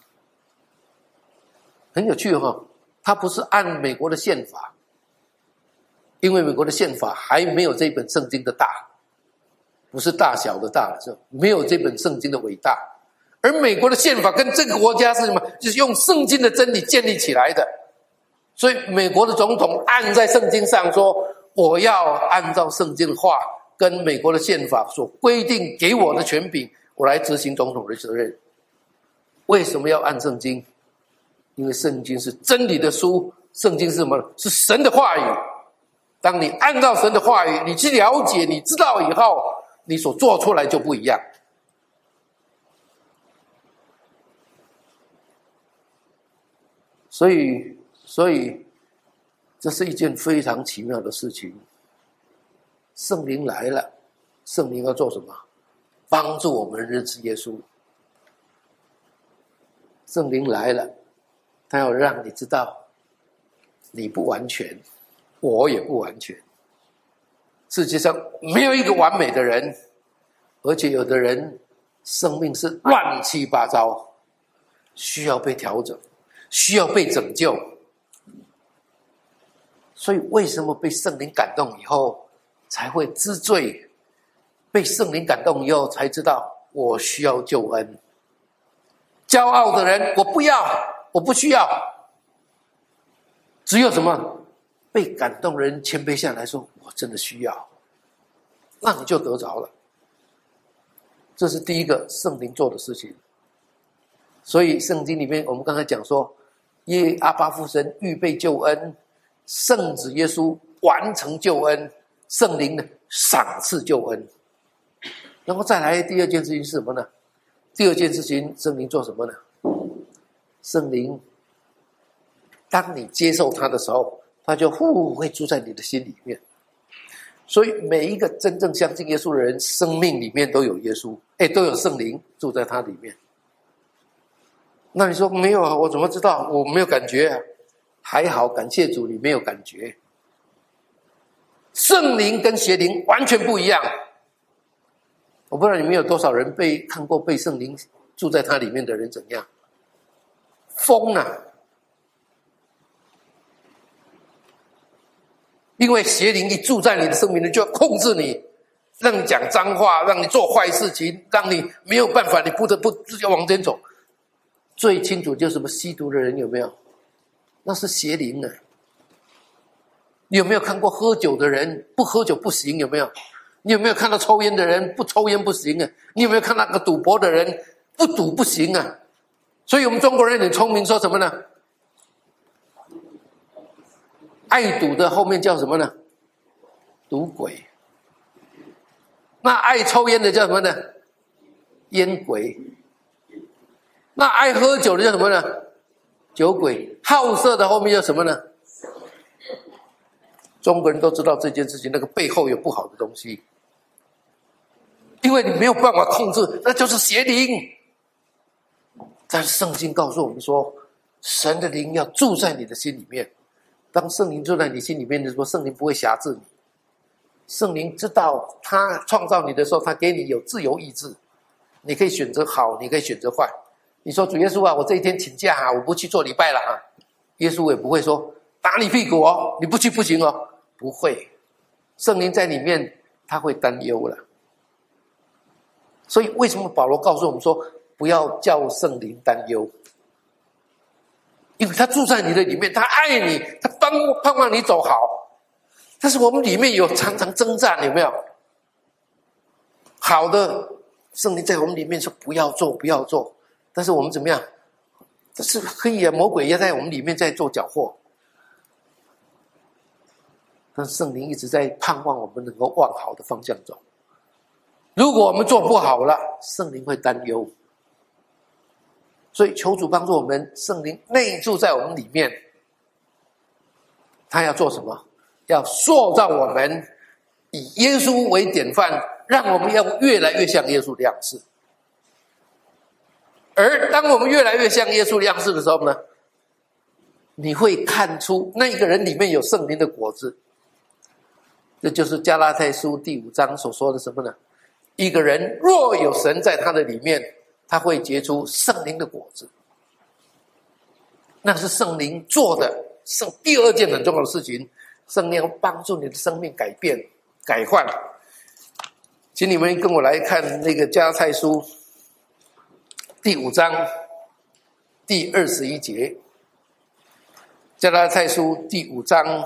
很有趣哈，他不是按美国的宪法，因为美国的宪法还没有这本圣经的大，不是大小的大，是没有这本圣经的伟大。而美国的宪法跟这个国家是什么？就是用圣经的真理建立起来的。所以美国的总统按在圣经上说，我要按照圣经的话跟美国的宪法所规定给我的权柄，我来执行总统的责任。为什么要按圣经？因为圣经是真理的书，圣经是什么？是神的话语。当你按照神的话语，你去了解，你知道以后，你所做出来就不一样。所以这是一件非常奇妙的事情。圣灵来了，圣灵要做什么？帮助我们认识耶稣。圣灵来了，他要让你知道你不完全，我也不完全。世界上没有一个完美的人，而且有的人生命是乱七八糟，需要被调整，需要被拯救。所以为什么被圣灵感动以后才会知罪？被圣灵感动以后才知道我需要救恩。骄傲的人，我不要，我不需要。只有什么？被感动的人谦卑下来说，我真的需要，那你就得着了。这是第一个圣灵做的事情。所以圣经里面我们刚才讲说，耶阿爸父神预备救恩，圣子耶稣完成救恩，圣灵呢赏赐救恩。然后再来第二件事情是什么呢？第二件事情圣灵做什么呢？圣灵当你接受他的时候，他就会住在你的心里面。所以每一个真正相信耶稣的人，生命里面都有耶稣，都有圣灵住在他里面。那你说没有啊，我怎么知道？我没有感觉啊。还好，感谢主你没有感觉。圣灵跟邪灵完全不一样。 我不知道你们有多少人看过被圣灵住在他里面的人怎样？疯了！因为邪灵一住在你的生命里，就要控制你，让你讲脏话，让你做坏事情，让你没有办法，你不得不要往前走。最清楚就是什么吸毒的人有没有？那是邪灵啊！你有没有看过喝酒的人不喝酒不行？有没有？你有没有看到抽烟的人不抽烟不行啊？你有没有看到那个赌博的人不赌不行啊？所以我们中国人很聪明，说什么呢？爱赌的后面叫什么呢？赌鬼。那爱抽烟的叫什么呢？烟鬼。那爱喝酒的叫什么呢？酒鬼。好色的后面叫什么呢？中国人都知道这件事情，那个背后有不好的东西，因为你没有办法控制，那就是邪灵。但是圣经告诉我们说，神的灵要住在你的心里面。当圣灵住在你心里面的时候，圣灵不会辖制你。圣灵知道他创造你的时候，他给你有自由意志，你可以选择好，你可以选择坏。你说主耶稣啊，我这一天请假啊，我不去做礼拜了啊，耶稣也不会说打你屁股哦，你不去不行哦，不会。圣灵在里面，他会担忧了。所以为什么保罗告诉我们说不要叫圣灵担忧？因为他住在你的里面，他爱你，他盼望你走好。但是我们里面有常常征战，有没有？好的，圣灵在我们里面说不要做，不要做。但是我们怎么样？但是可以啊，魔鬼也在我们里面在做搅和。但是圣灵一直在盼望我们能够往好的方向走。如果我们做不好了，圣灵会担忧。所以求主帮助我们，圣灵内住在我们里面，他要做什么？要塑造我们，以耶稣为典范，让我们要越来越像耶稣的样式。而当我们越来越像耶稣的样式的时候呢，你会看出那个人里面有圣灵的果子。这就是加拉太书第5章所说的什么呢？一个人若有神在他的里面，他会结出圣灵的果子。那是圣灵做的第二件很重要的事情，圣灵要帮助你的生命改变改换。请你们跟我来看那个加拉太书第5章第21节。加拉太书第5章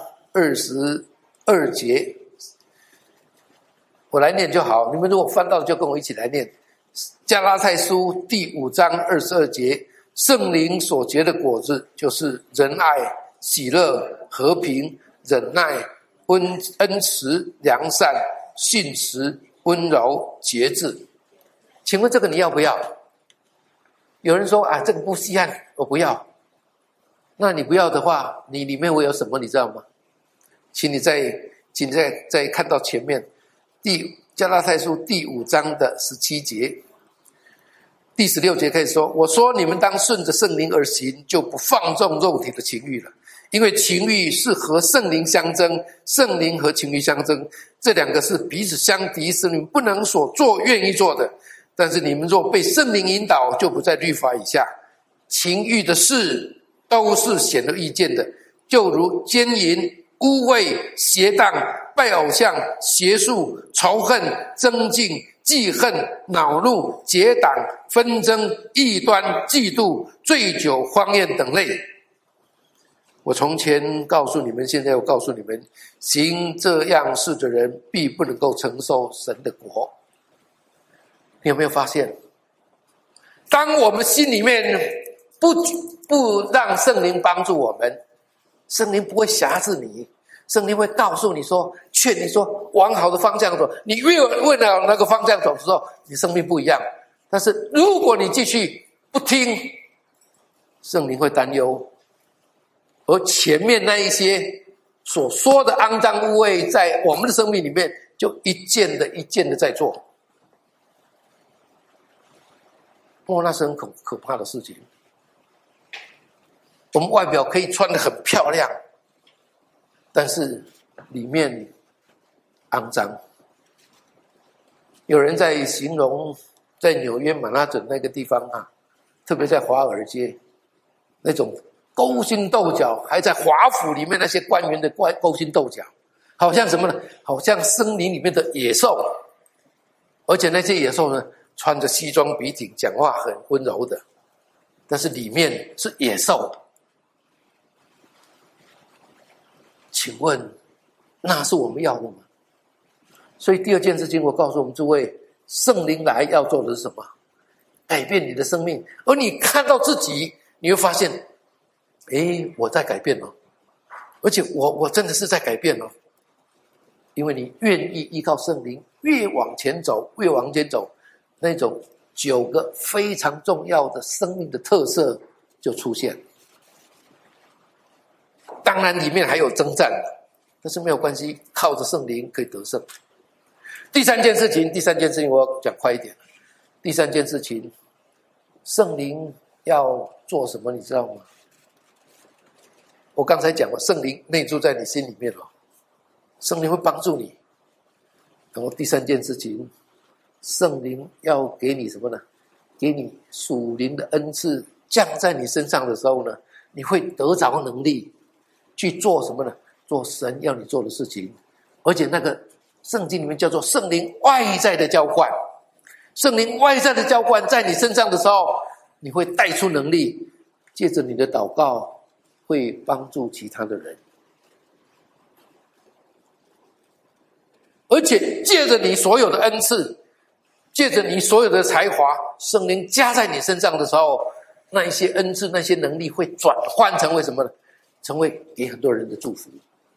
22节，我来念就好，你们如果翻到就跟我一起来念。加拉太书第5章22节，圣灵所结的果子就是仁爱、喜乐、和平、忍耐、恩慈、良善、信实、温柔、节制。请问这个你要不要？有人说啊，这个不稀罕，我不要。那你不要的话，你里面会有什么你知道吗？请你再看到前面加拉太书第5章的17节，第16节开始说，我说你们当顺着圣灵而行，就不放纵肉体的情欲了，因为情欲是和圣灵相争，圣灵和情欲相争，这两个是彼此相敌，是你们不能所做愿意做的。但是你们若被圣灵引导，就不在律法以下。情欲的事都是显而易见的，就如奸淫、污秽、邪荡、拜偶像、邪术、仇恨、争竞、记恨、恼怒、结党、纷争、异端、嫉妒、醉酒、荒宴等类。我从前告诉你们，现在我告诉你们，行这样事的人必不能够承受神的国。你有没有发现，当我们心里面不让圣灵帮助我们，圣灵不会辖制你，圣灵会告诉你说，劝你说往好的方向走。你越为了那个方向走的时候，你生命不一样。但是如果你继续不听，圣灵会担忧，而前面那一些所说的肮脏污秽，在我们的生命里面就一件的在做。那是很可怕的事情。我们外表可以穿得很漂亮，但是里面肮脏。 有人在形容在纽约曼哈顿那个地方啊，特别在华尔街那种勾心斗角，还在华府里面那些官员的勾心斗角，好像什么呢？好像森林里面的野兽，而且那些野兽呢，穿着西装笔挺，讲话很温柔的，但是里面是野兽。请问那是我们要的吗？所以第二件事情，我告诉我们诸位，圣灵来要做的是什么？改变你的生命。而你看到自己，你会发现，我在改变了，而且我真的是在改变了。因为你愿意依靠圣灵，越往前走，那种9个非常重要的生命的特色就出现。当然里面还有征战，但是没有关系，靠着圣灵可以得胜。第三件事情我要讲快一点。第三件事情，圣灵要做什么你知道吗？我刚才讲了，圣灵内住在你心里面了，圣灵会帮助你。然后第三件事情，圣灵要给你什么呢？给你属灵的恩赐降在你身上的时候呢，你会得着能力去做什么呢？做神要你做的事情。而且那个圣经里面叫做圣灵外在的浇灌。圣灵外在的浇灌在你身上的时候，你会带出能力，借着你的祷告会帮助其他的人。而且借着你所有的恩赐，借着你所有的才华，圣灵加在你身上的时候，那一些恩赐那些能力会转换成为什么呢？成为给很多人的祝福。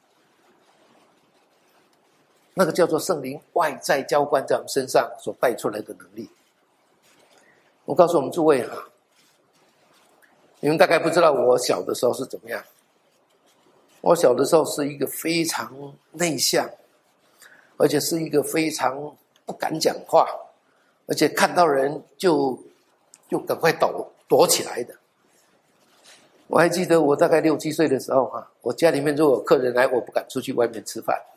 那个叫做圣灵外在浇灌在我们身上所带出来的能力。我告诉我们诸位你们大概不知道我小的时候是怎么样。我小的时候是一个非常内向，而且是一个非常不敢讲话，而且看到人就赶快躲起来的。我还记得我大概6、7岁的时候我家里面如果有客人来，我不敢出去外面吃饭。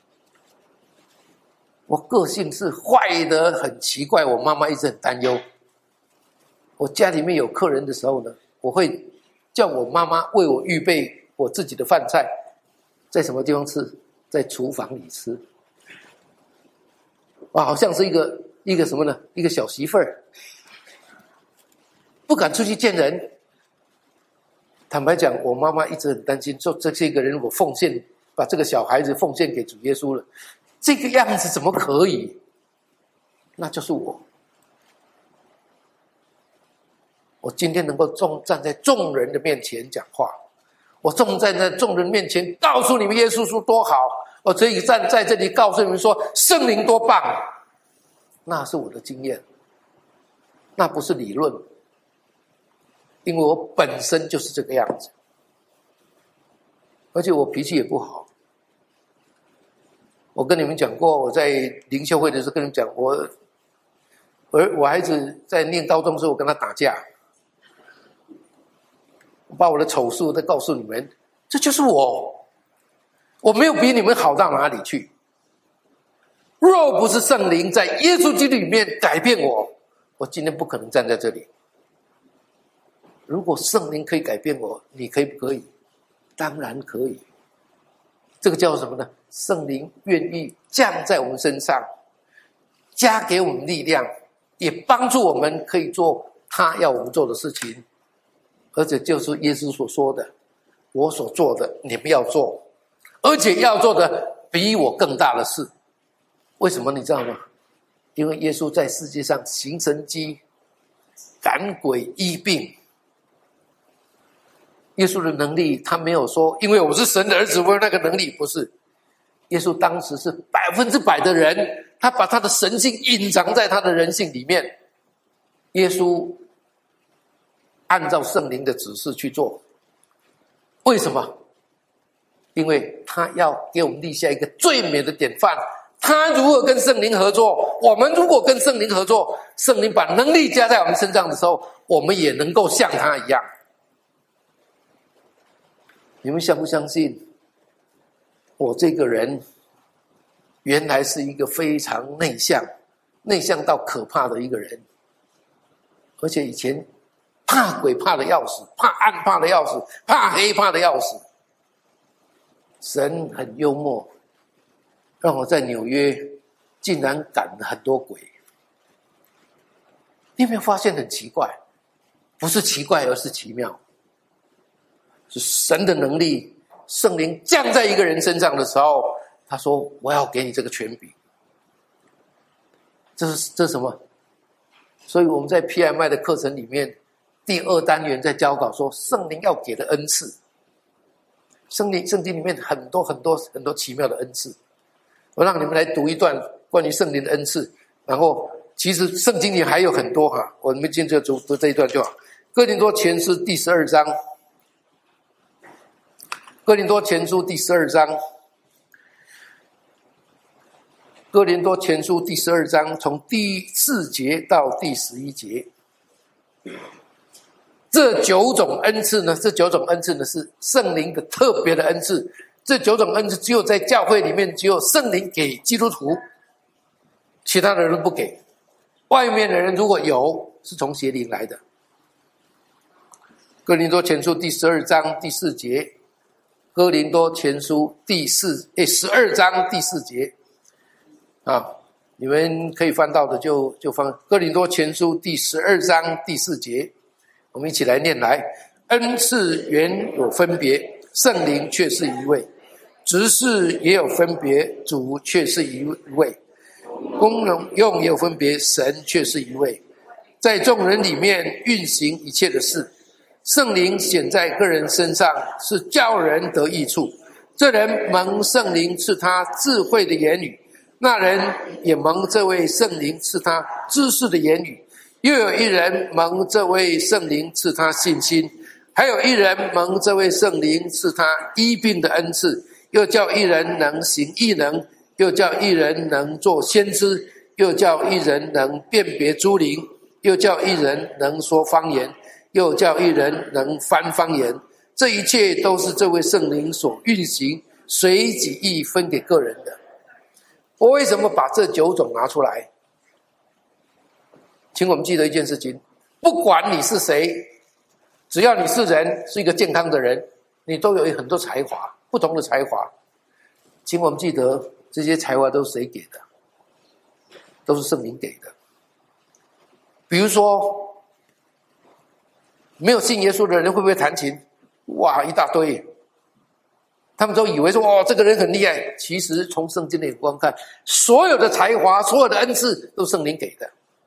我个性是坏得很奇怪，我妈妈一直很担忧。我家里面有客人的时候呢，我会叫我妈妈为我预备我自己的饭菜，在什么地方吃？在厨房里吃。好像是一个什么呢？一个小媳妇儿，不敢出去见人。坦白讲，我妈妈一直很担心，说这些个人如果奉献，把这个小孩子奉献给主耶稣了，这个样子怎么可以？那就是我。我今天能够站在众人的面前讲话，我站在众人面前告诉你们耶稣说多好，我可以站在这里告诉你们说圣灵多棒，那是我的经验，那不是理论，因为我本身就是这个样子，而且我脾气也不好。我跟你们讲过，我在灵修会的时候跟你们讲，我孩子在念高中的时候，我跟他打架，我把我的丑事再告诉你们，这就是我没有比你们好到哪里去。若不是圣灵在耶稣基督里面改变我今天不可能站在这里。如果圣灵可以改变我，你可以不可以？当然可以。这个叫什么呢？圣灵愿意降在我们身上，加给我们力量，也帮助我们可以做他要我们做的事情。而且就是耶稣所说的，我所做的你们要做，而且要做的比我更大的事。为什么你知道吗？因为耶稣在世界上行神迹，赶鬼医病。耶稣的能力，他没有说因为我是神的儿子我有那个能力，不是。耶稣当时是100%的人，他把他的神性隐藏在他的人性里面。耶稣按照圣灵的指示去做。为什么？因为他要给我们立下一个最美的典范。他如何跟圣灵合作，我们如果跟圣灵合作，圣灵把能力加在我们身上的时候，我们也能够像他一样。你们相不相信我这个人原来是一个非常内向内向到可怕的一个人，而且以前怕鬼怕的要死，怕暗怕的要死，怕黑怕的要死。神很幽默，让我在纽约竟然赶了很多鬼。你有没有发现很奇怪？不是奇怪，而是奇妙。是神的能力，圣灵降在一个人身上的时候，他说：“我要给你这个权柄。”这是什么？所以我们在 PMI 的课程里面，第2单元在教稿说，圣灵要给的恩赐。圣经里面很多奇妙的恩赐。我让你们来读一段关于圣灵的恩赐，然后其实圣经里还有很多哈，我们今天就读这一段就好。哥林多前书第12章，哥林多前书第12章，哥林多前书第12章从第4节到第11节。这9种恩赐呢，是圣灵的特别的恩赐。这9种恩赐只有在教会里面，只有圣灵给基督徒，其他的人不给。外面的人如果有，是从邪灵来的。哥林多前书第12章第4节，哥林多前书12章第4节啊，你们可以翻到的就翻哥林多前书第12章第4节，我们一起来念来。恩赐原有分别，圣灵却是一位；职事也有分别，主却是一位；功能用也有分别，神却是一位。在众人里面运行一切的事，圣灵显在个人身上，是叫人得益处。这人蒙圣灵赐他智慧的言语，那人也蒙这位圣灵赐他知识的言语。又有一人蒙这位圣灵赐他信心，还有一人蒙这位圣灵赐他医病的恩赐，又叫一人能行异能，又叫一人能做先知，又叫一人能辨别诸灵，又叫一人能说方言，又叫一人能翻方言。这一切都是这位圣灵所运行，随己意分给个人的。我为什么把这9种拿出来？请我们记得一件事情，不管你是谁，只要你是人，是一个健康的人，你都有很多才华，不同的才华。请我们记得，这些才华都是谁给的？都是圣灵给的。比如说，没有信耶稣的人会不会弹琴？哇，一大堆。他们都以为说，哦，这个人很厉害。其实从圣经的眼光看，所有的才华，所有的恩赐都是圣灵给的。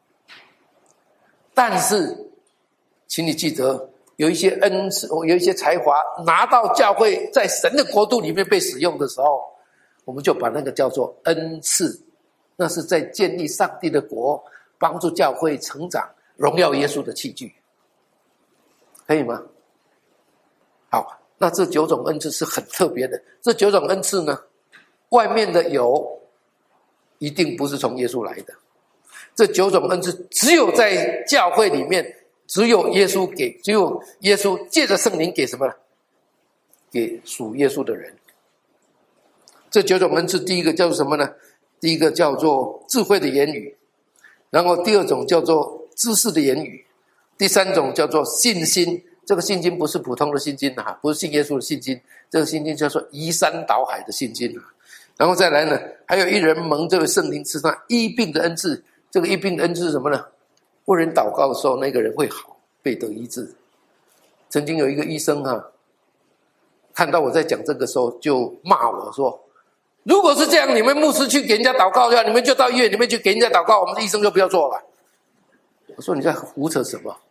但是请你记得，有一些恩赐，有一些才华拿到教会，在神的国度里面被使用的时候，我们就把那个叫做恩赐。那是在建立上帝的国，帮助教会成长，荣耀耶稣的器具，可以吗？好，那这9种恩赐是很特别的。这9种恩赐呢，外面的有一定不是从耶稣来的。这9种恩赐只有在教会里面，只有耶稣给，只有耶稣借着圣灵给什么呢？给属耶稣的人。这9种恩赐，第一个叫做什么呢？第一个叫做智慧的言语，然后第2种叫做知识的言语，第3种叫做信心。这个信心不是普通的信心啊，不是信耶稣的信心，这个信心叫做移山倒海的信心啊。然后再来呢，还有一人蒙这位圣灵赐他医病的恩赐。这个医病的恩赐是什么呢？为人祷告的时候，那个人会好，被得医治。曾经有一个医生啊，看到我在讲这个时候，就骂我说，如果是这样，你们牧师去给人家祷告的话，你们就到医院里面去给人家祷告，我们的医生就不要做了。我说你在胡扯什么？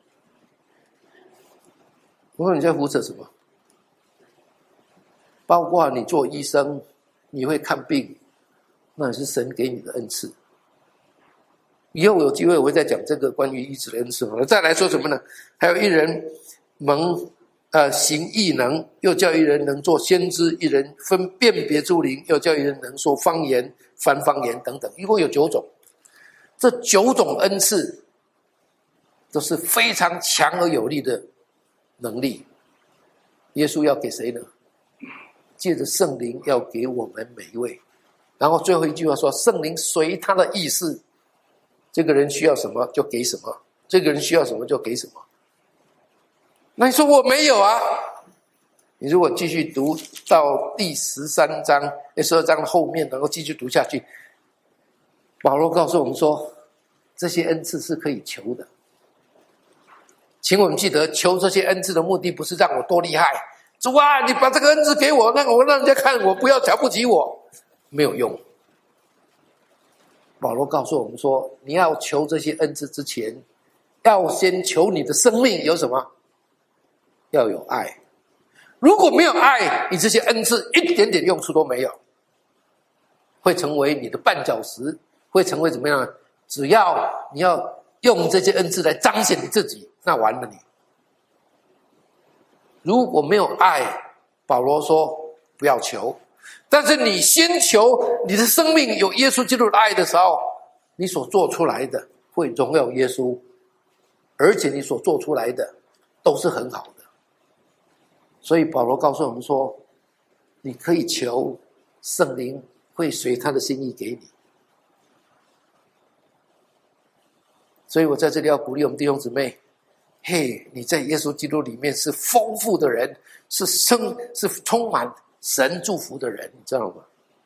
我说你在胡扯什么？包括你做医生，你会看病，那也是神给你的恩赐。以后有机会我会再讲这个关于医治的恩赐。再来说什么呢？还有一人蒙行异能，又叫一人能做先知，一人分辨别诸灵，又叫一人能说方言、翻方言等等，一共有9种。这9种恩赐都是非常强而有力的能力。耶稣要给谁呢？借着圣灵要给我们每一位。然后最后一句话说，圣灵随他的意思这个人需要什么就给什么，这个人需要什么就给什么。那你说我没有啊？你如果继续读到第13章、12章的后面，能够继续读下去，保罗告诉我们说，这些恩赐是可以求的。请我们记得，求这些恩赐的目的不是让我多厉害。主啊，你把这个恩赐给我，那我让人家看我，不要瞧不起我，没有用。保罗告诉我们说，你要求这些恩赐之前，要先求你的生命有什么？要有爱。如果没有爱，你这些恩赐一点点用处都没有，会成为你的绊脚石，会成为怎么样？只要你要用这些恩赐来彰显你自己，那完了你。如果没有爱，保罗说不要求，但是你先求你的生命有耶稣基督的爱的时候，你所做出来的会荣耀耶稣，而且你所做出来的都是很好的。所以保罗告诉我们说，你可以求圣灵会随他的心意给你。所以我在这里要鼓励我们弟兄姊妹，嘿，你在耶稣基督里面是丰富的人，是充满神祝福的人，你知道吗？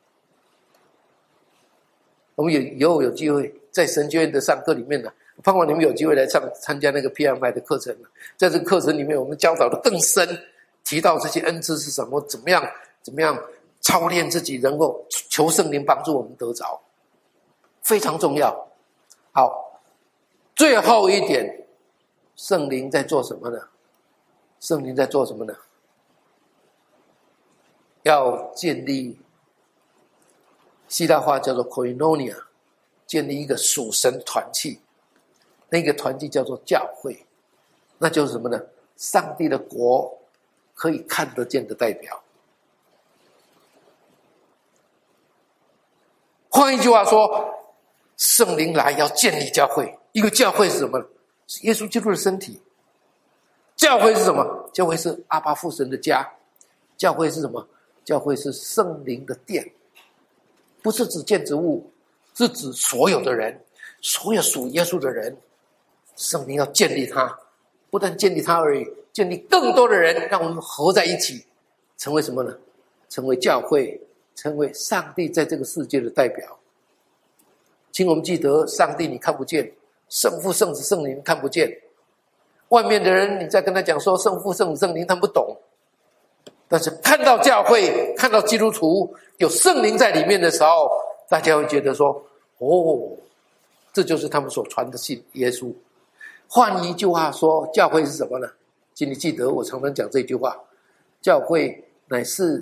我们以后有机会在神学院的上课里面呢，盼望你们有机会来参加那个 PMI 的课程。在这个课程里面，我们教导的更深，提到这些恩赐是什么，怎么样操练自己，能够求圣灵帮助我们得着，非常重要。好，最后一点，圣灵在做什么呢？圣灵在做什么呢？要建立，希腊话叫做 koinonia， 建立一个属神团契。那个团契叫做教会，那就是什么呢？上帝的国可以看得见的代表。换一句话说，圣灵来要建立教会。一个教会是什么？是耶稣基督的身体。教会是什么？教会是阿爸父神的家。教会是什么？教会是圣灵的殿，不是指建筑物，是指所有的人，所有属耶稣的人。圣灵要建立他，不但建立他而已，建立更多的人，让我们合在一起，成为什么呢？成为教会，成为上帝在这个世界的代表。请我们记得，上帝你看不见，圣父、圣子、圣灵看不见。外面的人，你再跟他讲说圣父、圣子、圣灵，他不懂。但是看到教会，看到基督徒有圣灵在里面的时候，大家会觉得说，哦，这就是他们所传的信耶稣。换一句话说，教会是什么呢？请你记得，我常常讲这句话，教会乃是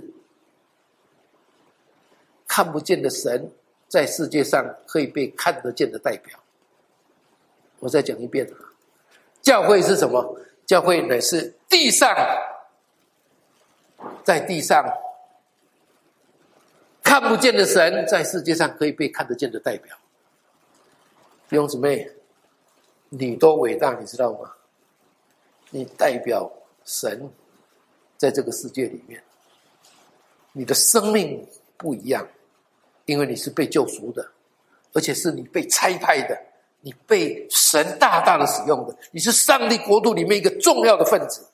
看不见的神在世界上可以被看得见的代表。我再讲一遍，教会是什么？教会乃是地上，在地上看不见的神在世界上可以被看得见的代表。弟兄姊妹，你多伟大，你知道吗？你代表神在这个世界里面，你的生命不一样，因为你是被救赎的，而且是你被差派的，你被神大大的使用的，你是上帝国度里面一个重要的分子。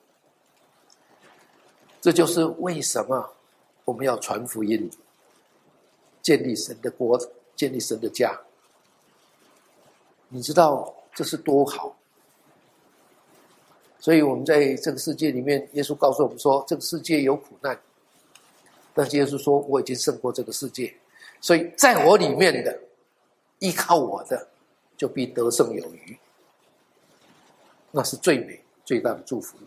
这就是为什么我们要传福音，建立神的国，建立神的家。你知道这是多好。所以我们在这个世界里面，耶稣告诉我们说，这个世界有苦难，但是耶稣说，我已经胜过这个世界，所以在我里面的，依靠我的，就必得胜有余。那是最美最大的祝福。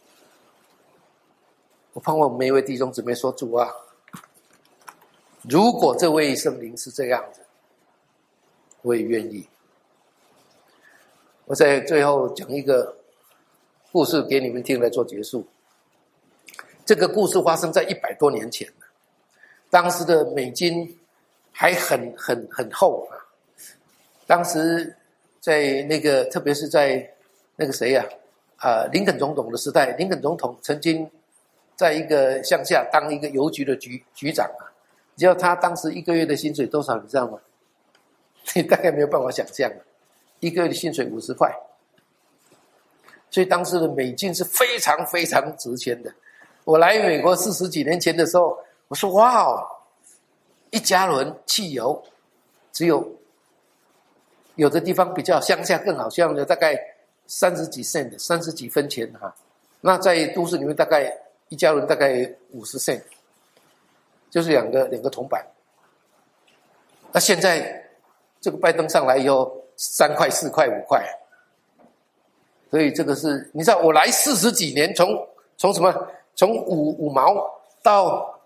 我盼望每一位弟兄姊妹说，主啊，如果这位圣灵是这样子，我也愿意。我在最后讲一个故事给你们听来做结束。这个故事发生在100多年前，当时的美金还很厚啊。当时在那个，特别是在那个谁林肯总统的时代，林肯总统曾经在一个乡下当一个邮局的局长啊。你知道他当时一个月的薪水多少，你知道吗？你大概没有办法想象啊。 一个月的薪水50块，所以当时的美金是非常非常值钱的。我来美国40几年前的时候，我说哇哦，一加仑汽油只有的地方比较乡下更好像的大概30几 cent 30几分钱哈，那在都市里面大概一加仑大概50 cent， 就是两个铜板。那现在这个拜登上来以后3块4块5块，所以这个是你知道我来40几年，从什么从5毛到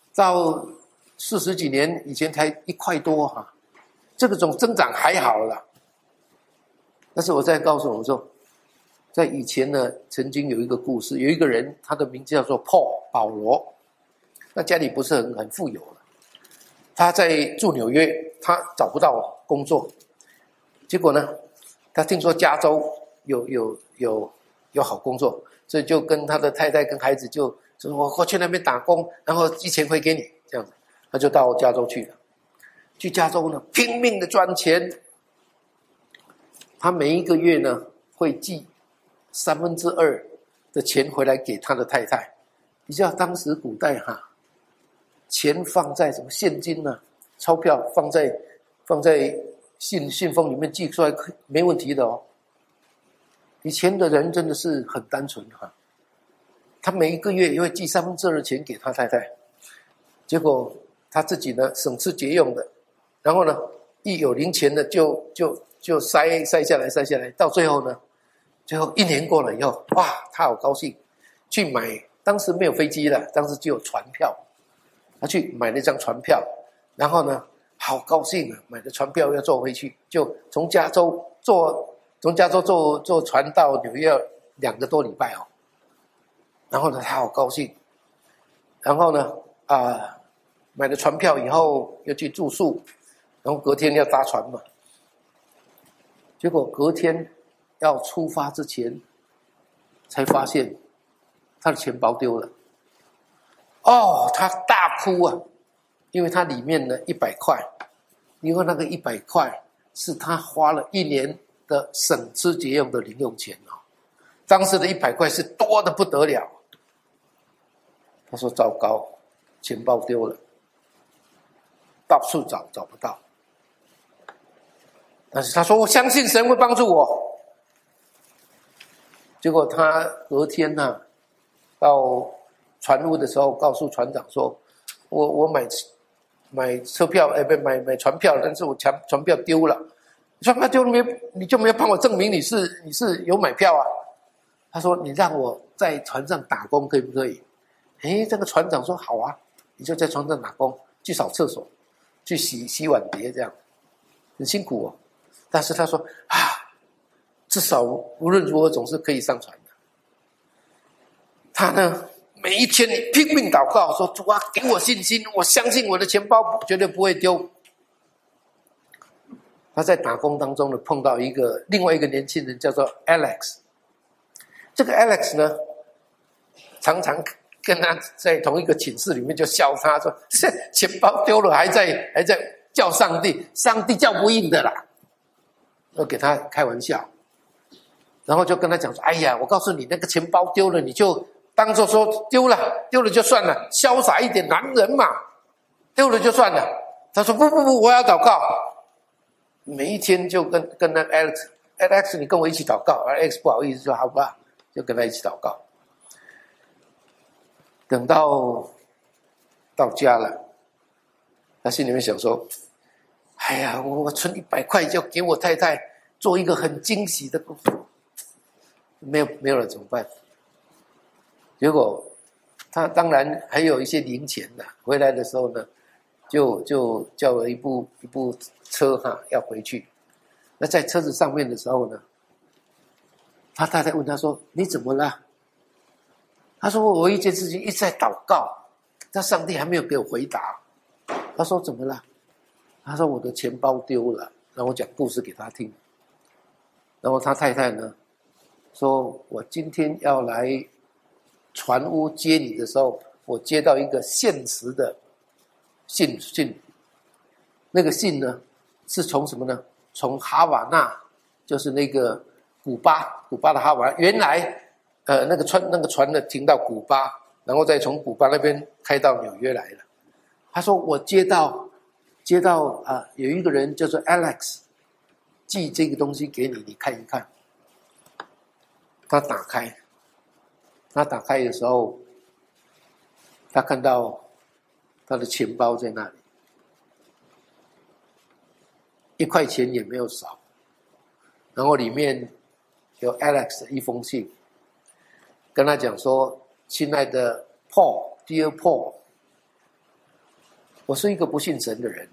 40几年以前才1块多哈，这种增长还好了。但是我再告诉我说，在以前呢，曾经有一个故事，有一个人，他的名字叫做保罗，那家里不是很富有了，他在住纽约，他找不到工作，结果呢，他听说加州有好工作，所以就跟他的太太跟孩子就说我去那边打工，然后寄钱回给你，这样子，他就到加州去了。去加州呢，拼命的赚钱。他每一个月呢，会寄2/3的钱回来给他的太太。你知道当时古代哈，钱放在什么现金呢？钞票放在信封里面寄出来没问题的哦。以前的人真的是很单纯哈，他每一个月也会寄2/3的钱给他太太，结果他自己呢省吃俭用的，然后呢一有零钱的就塞下来，到最后呢，最后1年过了以后，哇，他好高兴，去买，当时没有飞机了，当时只有船票，他去买了一张船票，然后呢，好高兴啊，买了船票要坐回去，就从加州坐船到纽约2个多礼拜哦，然后呢，他好高兴，然后呢，买了船票以后要去住宿，然后隔天要搭船嘛。结果隔天要出发之前，才发现他的钱包丢了。哦，他大哭啊，因为他里面呢100块，因为那个100块是他花了1年的省吃俭用的零用钱哦。当时的100块是多得不得了。他说糟糕，钱包丢了，到处找不到。但是他说我相信神会帮助我。结果他隔天呢，到船务的时候告诉船长说，我买车票，买船票，但是我船票丢了。船票丢了你就没有帮我证明你是有买票啊？他说你让我在船上打工可以不可以？这个船长说好啊，你就在船上打工，去扫厕所，去洗碗碟，这样很辛苦哦。但是他说至少无论如何总是可以上船的。他呢每一天拼命祷告说，主啊，给我信心，我相信我的钱包绝对不会丢。他在打工当中呢碰到另外一个年轻人叫做 Alex。 这个 Alex 呢常常跟他在同一个寝室里面，就笑他说钱包丢了还在叫上帝，上帝叫不应的啦，要给他开玩笑。然后就跟他讲说，哎呀，我告诉你，那个钱包丢了，你就当作说丢了就算了，潇洒一点，男人嘛，丢了就算了。他说不，我要祷告。每一天就跟那 Alex 你跟我一起祷告，而 Alex 不好意思说好吧，就跟他一起祷告。等到家了，他心里面想说，哎呀，我存100块就给我太太做一个很惊喜的工作，没有了怎么办？结果他当然还有一些零钱的，回来的时候呢，就叫了一部车要回去。那在车子上面的时候呢，他太太问他说，你怎么了？他说我一件事情一直在祷告，但上帝还没有给我回答。他说怎么了？他说我的钱包丢了，然后我讲故事给他听。然后他太太呢说，我今天要来船屋接你的时候，我接到一个限时的信，那个信呢是从什么呢？从哈瓦那就是那个古巴的哈瓦那，原来那个船呢停到古巴，然后再从古巴那边开到纽约来了。他说我接到有一个人叫做 Alex 寄这个东西给你，你看一看。他打开的时候，他看到他的钱包在那里，1块钱也没有少，然后里面有 Alex 的一封信，跟他讲说：“亲爱的 Paul，Dear Paul， 我是一个不信神的人，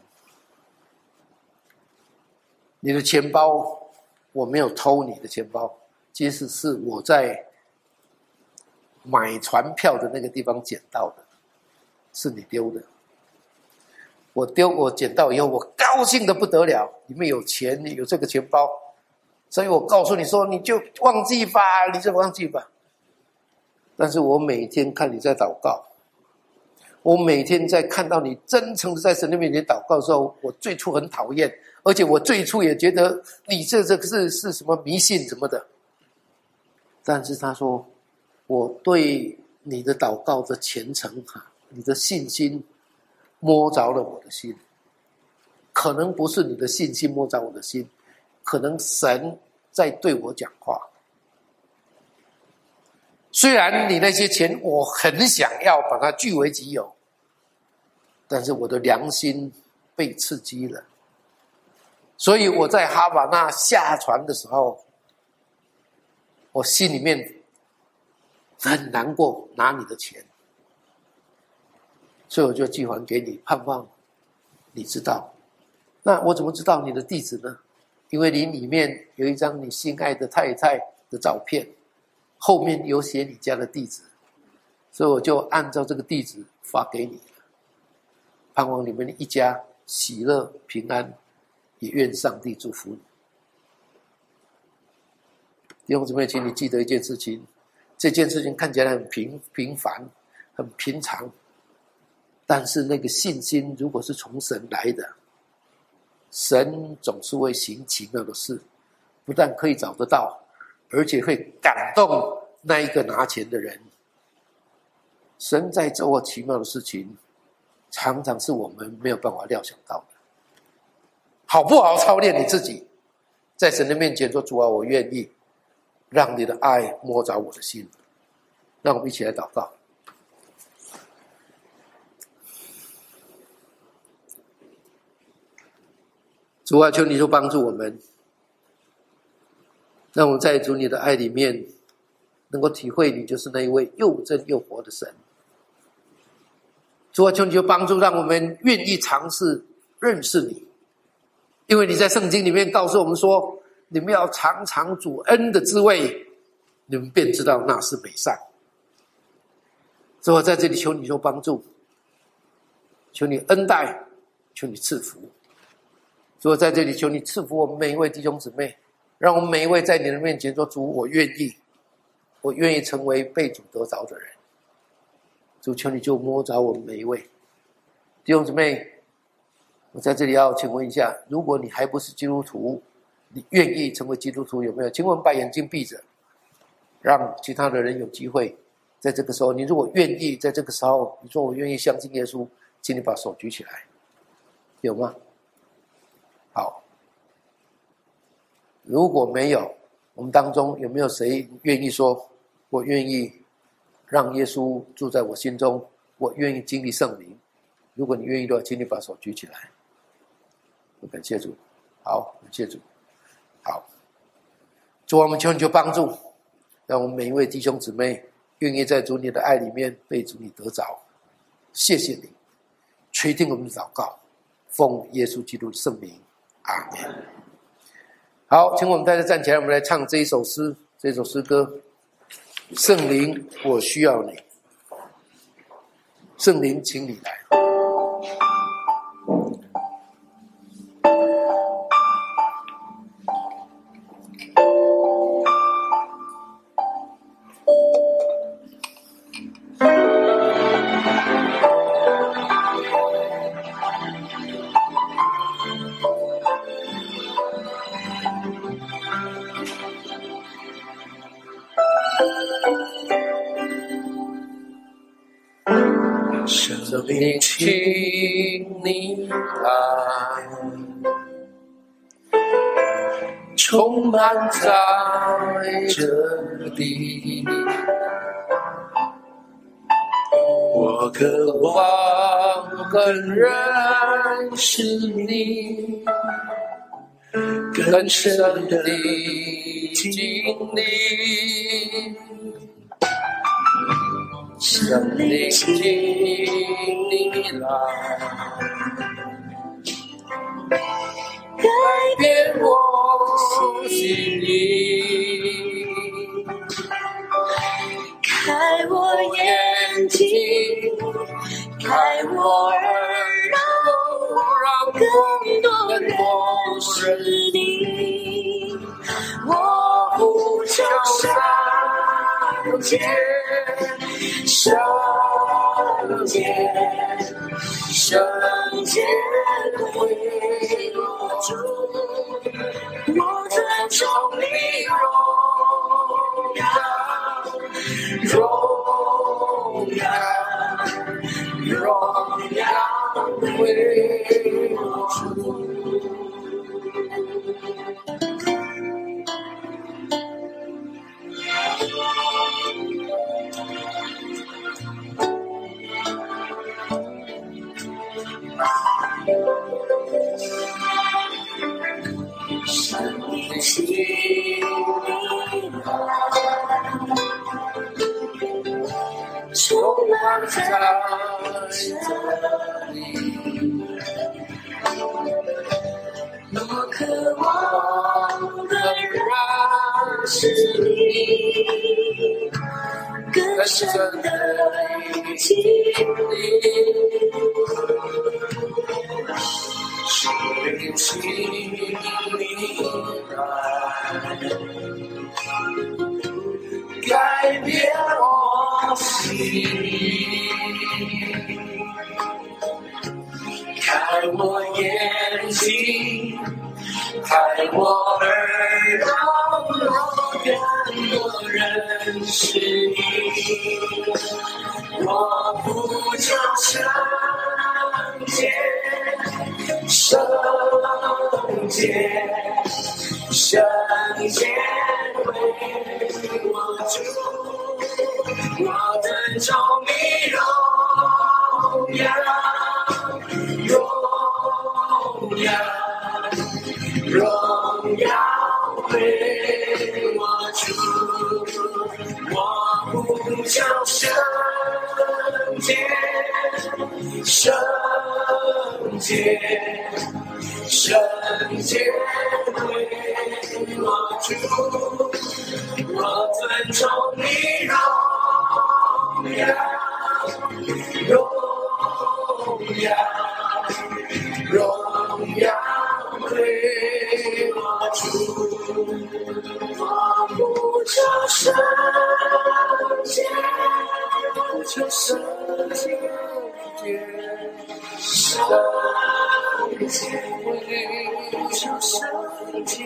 你的钱包我没有偷你的钱包。”其实是我在买船票的那个地方捡到的，是你丢的。我捡到以后，我高兴的不得了，里面有钱，有这个钱包，所以我告诉你说，你就忘记吧。但是我每天看你在祷告，我每天在看到你真诚的在神的面前祷告的时候，我最初很讨厌，而且我最初也觉得你这个是什么迷信什么的。但是他说，我对你的祷告的虔诚你的信心摸着了我的心。可能不是你的信心摸着我的心，可能神在对我讲话。虽然你那些钱我很想要把它据为己有，但是我的良心被刺激了。所以我在哈瓦那下船的时候，我心里面很难过，拿你的钱，所以我就寄还给你，盼望你知道。那我怎么知道你的地址呢？因为你里面有一张你心爱的太太的照片，后面有写你家的地址，所以我就按照这个地址发给你，盼望你们一家喜乐平安，也愿上帝祝福你。弟兄姊妹，请你记得一件事情，这件事情看起来很平凡很平常，但是那个信心如果是从神来的，神总是会行奇妙的事，不但可以找得到，而且会感动那一个拿钱的人。神在做奇妙的事情，常常是我们没有办法料想到的。好不好操练你自己，在神的面前说，主啊，我愿意让你的爱摸着我的心。让我们一起来祷告。主啊，求你就帮助我们，让我们在主你的爱里面能够体会你就是那一位又真又活的神。主啊，求你就帮助，让我们愿意尝试认识你，因为你在圣经里面告诉我们说，你们要尝尝主恩的滋味，你们便知道那是美善。所以我在这里求你就帮助，求你恩待，求你赐福。所以我在这里求你赐福我们每一位弟兄姊妹，让我们每一位在你的面前说，主，我愿意成为被主得着的人。主，求你就摸着我们每一位弟兄姊妹。我在这里要请问一下，如果你还不是基督徒，你愿意成为基督徒有没有？请我们把眼睛闭着，让其他的人有机会。在这个时候，你如果愿意，在这个时候你说我愿意相信耶稣，请你把手举起来，有吗？好，如果没有，我们当中有没有谁愿意说，我愿意让耶稣住在我心中，我愿意经历圣灵？如果你愿意的话，请你把手举起来。感谢主，好，感谢主，好。主，我们求你就帮助，让我们每一位弟兄姊妹愿意在主你的爱里面被主你得着。谢谢你垂听我们的祷告，奉耶稣基督的圣名，阿们。好，请我们大家站起来，我们来唱这首诗歌。圣灵，我需要你。圣灵，请你来。 生命，请你来，充满在这里。我渴望更认识你，更深的经历。生命，请你来，改变我心灵， 开我眼睛，开我耳，让更多人认识你。我呼求上天，圣洁，圣洁归我主，我尊重你荣耀归我主。生命，请你来，充满在这里。我渴望更认识你，更深的经历。 生命，请你来，改变我心，开我眼睛，开我耳，让我更多认识你。我不求上天，圣洁，圣洁归我主，我尊重你荣耀，荣耀归我主，我呼求圣洁，圣洁，圣洁归我主，我尊重你荣耀，荣耀归我主，我不求圣洁，不求圣洁，圣洁不求圣洁，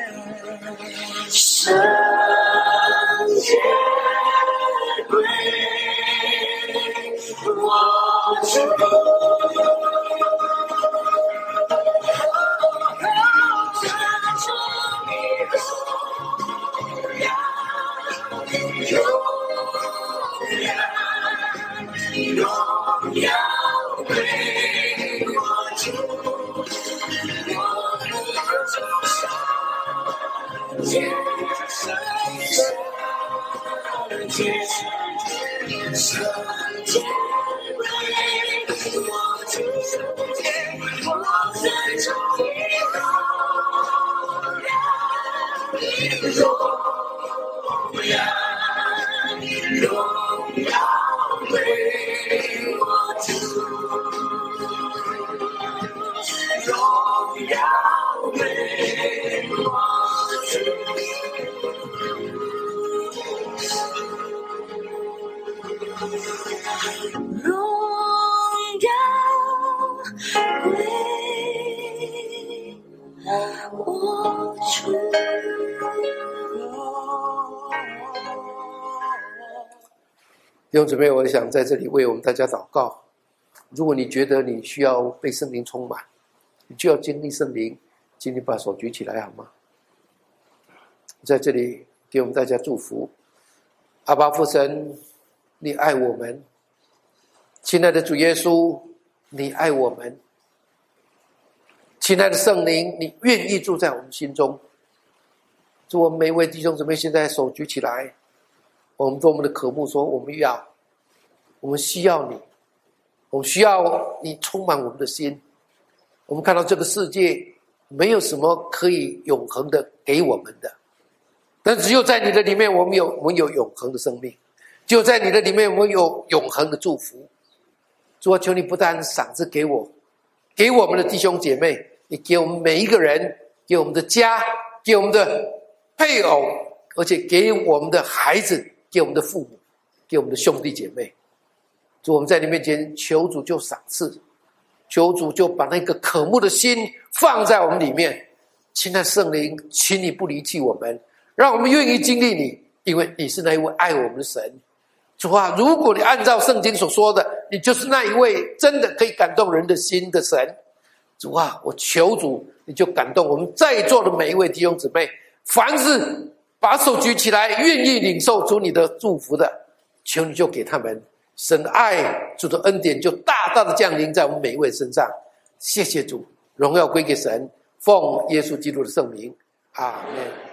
圣洁归我主。荣耀归我主，我不求圣洁，圣洁归我主，我尊重你荣耀归我主，荣耀归我主，荣耀归我主。 弟兄姊妹，我想在这里为我们大家祷告。如果你觉得你需要被圣灵充满，你就要经历圣灵，请你把手举起来好吗？在这里给我们大家祝福。阿爸父神，你爱我们，亲爱的主耶稣，你爱我们，亲爱的圣灵，你愿意住在我们心中。祝我们每一位弟兄姊妹现在手举起来，我们多么的渴慕说，我们需要你，我们需要你充满我们的心。我们看到这个世界没有什么可以永恒的给我们的，但只有在你的里面，我们有永恒的生命，只有在你的里面，我们有永恒的祝福。主啊，求你不但赏赐给我，给我们的弟兄姐妹，也给我们每一个人，给我们的家，给我们的配偶，而且给我们的孩子，给我们的父母，给我们的兄弟姐妹。主，我们在你面前求主就赏赐，求主就把那个渴慕的心放在我们里面。亲爱的圣灵，请你不离弃我们，让我们愿意经历你，因为你是那一位爱我们的神。主啊，如果你按照圣经所说的，你就是那一位真的可以感动人的心的神。主啊，我求主你就感动我们在座的每一位弟兄姊妹，凡是把手举起来愿意领受主你的祝福的，求你就给他们。神爱主的恩典就大大的降临在我们每一位身上。谢谢主，荣耀归给神，奉耶稣基督的圣名，阿们。